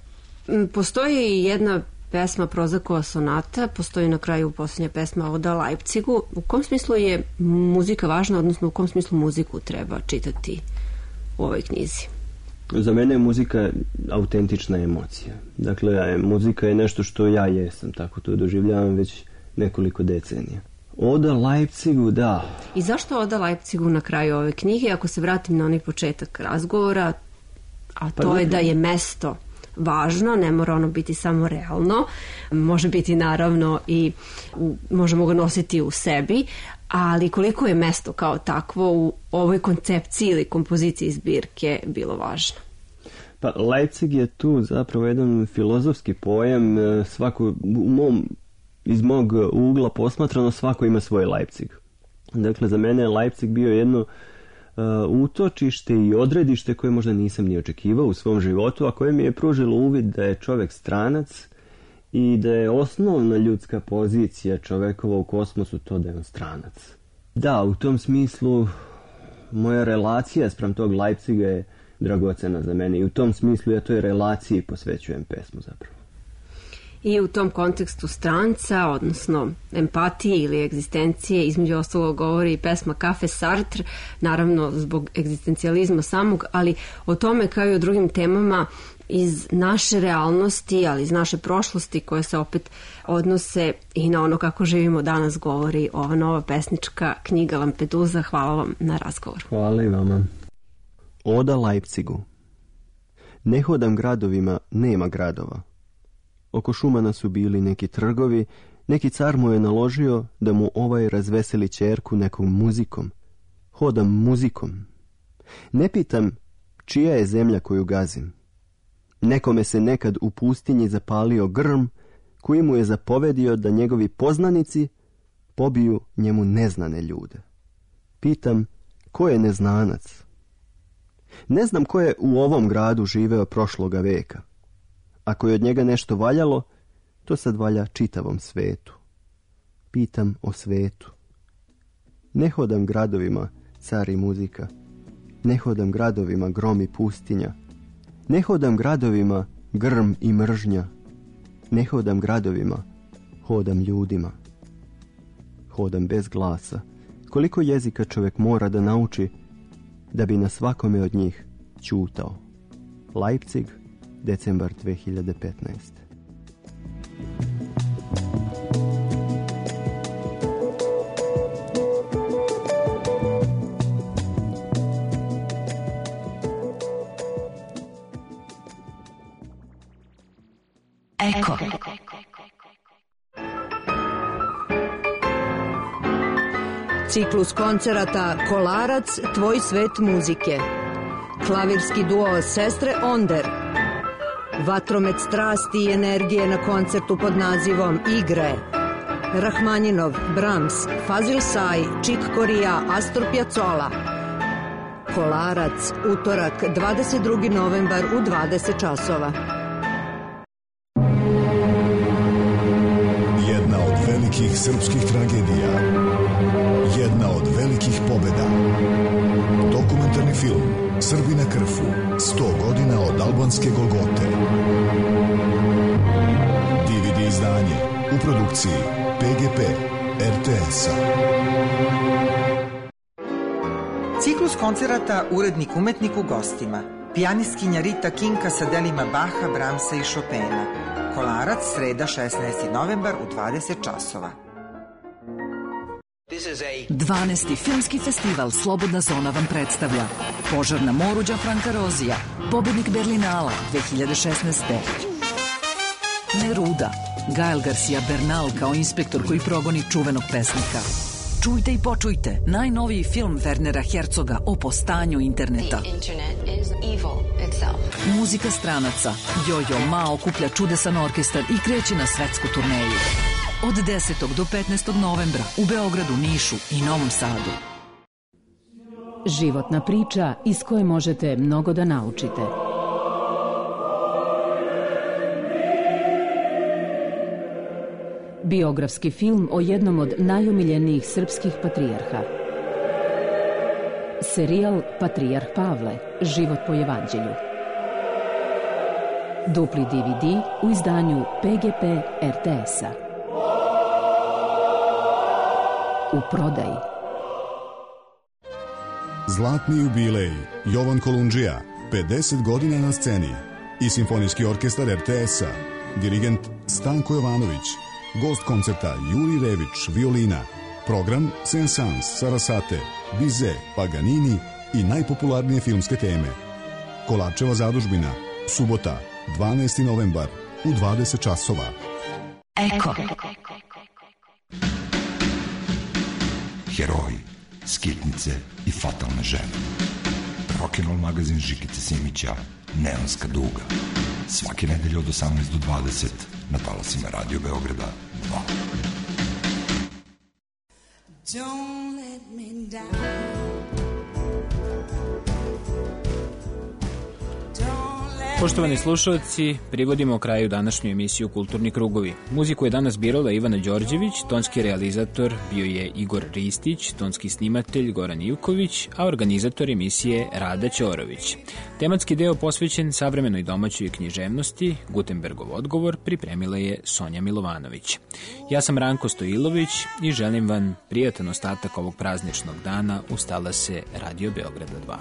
Postoji jedna pesma Prozakova sonata, postoji na kraju posljednja pesma Oda Leipzigu. U kom smislu je muzika važna, odnosno u kom smislu muziku treba čitati u ovoj knjizi? Za mene je muzika autentična emocija. Dakle, muzika je nešto što ja jesam, tako to doživljavam već nekoliko decenija. Oda Leipzigu, da. I zašto Oda Leipzigu na kraju ove knjige? Ako se vratim na onaj početak razgovora, a to pa je da je mesto važno, ne mora ono biti samo realno, može biti naravno i možemo ga nositi u sebi, ali koliko je mesto kao takvo u ovoj koncepciji ili kompoziciji zbirke bilo važno? Pa Leipzig je tu zapravo jedan filozofski pojam, svako u mom iz mog ugla posmatrano svako ima svoj Leipzig. Dakle, za mene je Leipzig bio jedno uh, utočište i odredište koje možda nisam ni očekivao u svom životu, a koje mi je pružilo uvid da je čovjek stranac i da je osnovna ljudska pozicija čovjekova u kosmosu to da je on stranac. Da, u tom smislu moja relacija spram tog Leipziga je dragocena za mene i u tom smislu ja toj relaciji posvećujem pesmu zapravo. I u tom kontekstu stranca, odnosno empatije ili egzistencije, između ostalog govori i pesma Kafe Sartre, naravno zbog egzistencijalizma samog, ali o tome kao i o drugim temama iz naše realnosti, ali iz naše prošlosti koje se opet odnose i na ono kako živimo danas govori ova nova pesnička knjiga Lampedusa. Hvala vam na razgovor. Hvala i vama. Oda Leipzigu. Ne hodam gradovima, nema gradova. Oko Šumana su bili neki trgovi, neki car mu je naložio da mu ovaj razveseli ćerku nekom muzikom. Hodam muzikom. Ne pitam čija je zemlja koju gazim. Nekome se nekad u pustinji zapalio grm koji mu je zapovedio da njegovi poznanici pobiju njemu neznane ljude. Pitam ko je neznanac. Ne znam ko je u ovom gradu živeo prošloga veka. Ako je od njega nešto valjalo, to sad valja čitavom svetu. Pitam o svetu. Ne hodam gradovima, car i muzika. Ne hodam gradovima, grom i pustinja. Ne hodam gradovima, grm i mržnja. Ne hodam gradovima, hodam ljudima. Hodam bez glasa. Koliko jezika čovjek mora da nauči da bi na svakome od njih ćutao. Leipzig, decembar dve hiljade petnaeste. Eko. Ciklus koncerata Kolarac, tvoj svet muzike. Klavirski duo Sestre Onder. Vatromet strasti i energije na koncertu pod nazivom Igre. Rahmaninov, Brahms, Fazil Say, Čik Korija, Astor Piazzolla. Kolarac, utorak, dvadeset drugi novembar u dvadeset časova. Jedna od velikih srpskih tragedija. Jedna od velikih pobeda. Dokumentarni film Srbi na krfu. sto godina od albanske Golgote. D V D izdanje u produkciji P G P R T S-a. Ciklus koncerata Urednik umetnik u gostima. Pijanistkinja Rita Kinka sa delima Baha, Bramsa i Chopina. Kolarac, sreda šesnaesti novembar u dvadeset časova. dvanaesti filmski festival Slobodna zona vam predstavlja Požar na moru Gianfranca Rozija, pobednik Berlinala dve hiljade šesnaeste. Neruda, Gael Garcia Bernal kao inspektor koji progoni čuvenog pesnika. Čujte i počujte najnoviji film Wernera Herzoga o postanju interneta. Muzika stranaca. Jojo Ma okuplja čudesan orkestar i kreće na svetsku turneju. Od desetog do petnaestog novembra u Beogradu, Nišu i Novom Sadu. Životna priča iz koje možete mnogo da naučite. Biografski film o jednom od najomiljenijih srpskih patrijarha. Serijal Patrijarh Pavle, život po evanđelju. Dupli D V D u izdanju P G P R T S-a. U prodaji. Zlatni jubilej Jovan Kolundžija, pedeset godina na sceni i Simfonijski orkestar R T S-a. Dirigent Stanko Jovanović. Gost koncerta Juri Rević, violina. Program Saint-Saëns, Sarasate, Bizet, Paganini i najpopularnije filmske teme. Kolarčeva zadužbina, subota, dvanaesti novembar u dvadeset časova. Eko. Heroji, skitnice i fatalne žene. Rock'n'roll magazin Žikice Simića, Neonska duga. Svake nedelje od osamnaest do dvadeset na talasima Radio Beograda dva. Don't let me down. Poštovani slušalci, privodimo kraju današnju emisiju Kulturni krugovi. Muziku je danas birala Ivana Đorđević, tonski realizator bio je Igor Ristić, tonski snimatelj Goran Ivković, a organizator emisije Rada Ćorović. Tematski deo posvećen savremenoj domaćoj književnosti, Gutenbergov odgovor, pripremila je Sonja Milovanović. Ja sam Ranko Stojilović i želim vam prijatan ostatak ovog prazničnog dana uz talase Radio Beograda dva.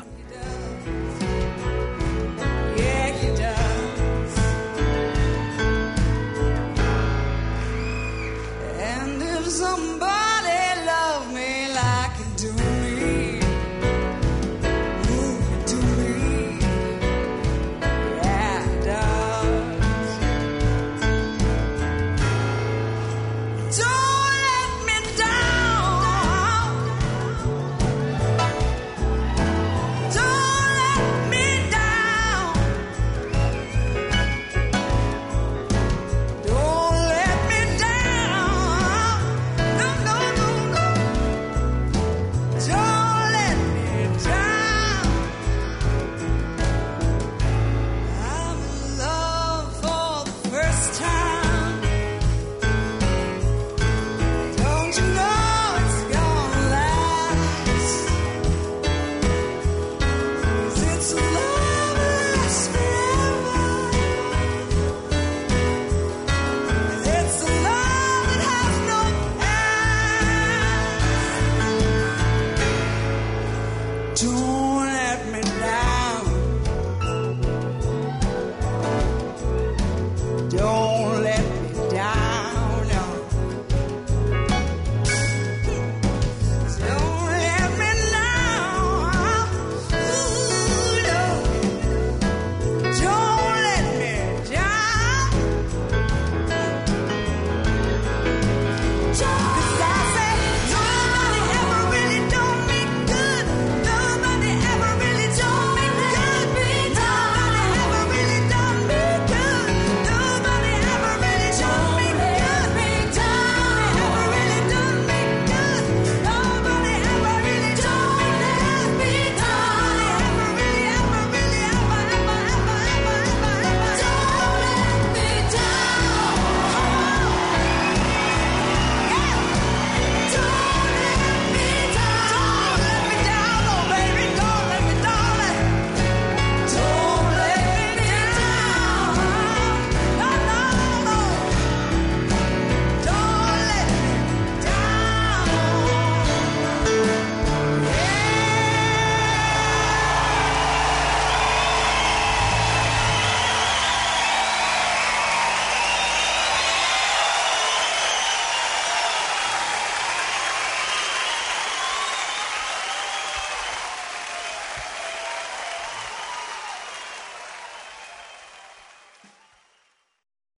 Somebody love me like you do me, ooh, you do me, yeah, it does. Don't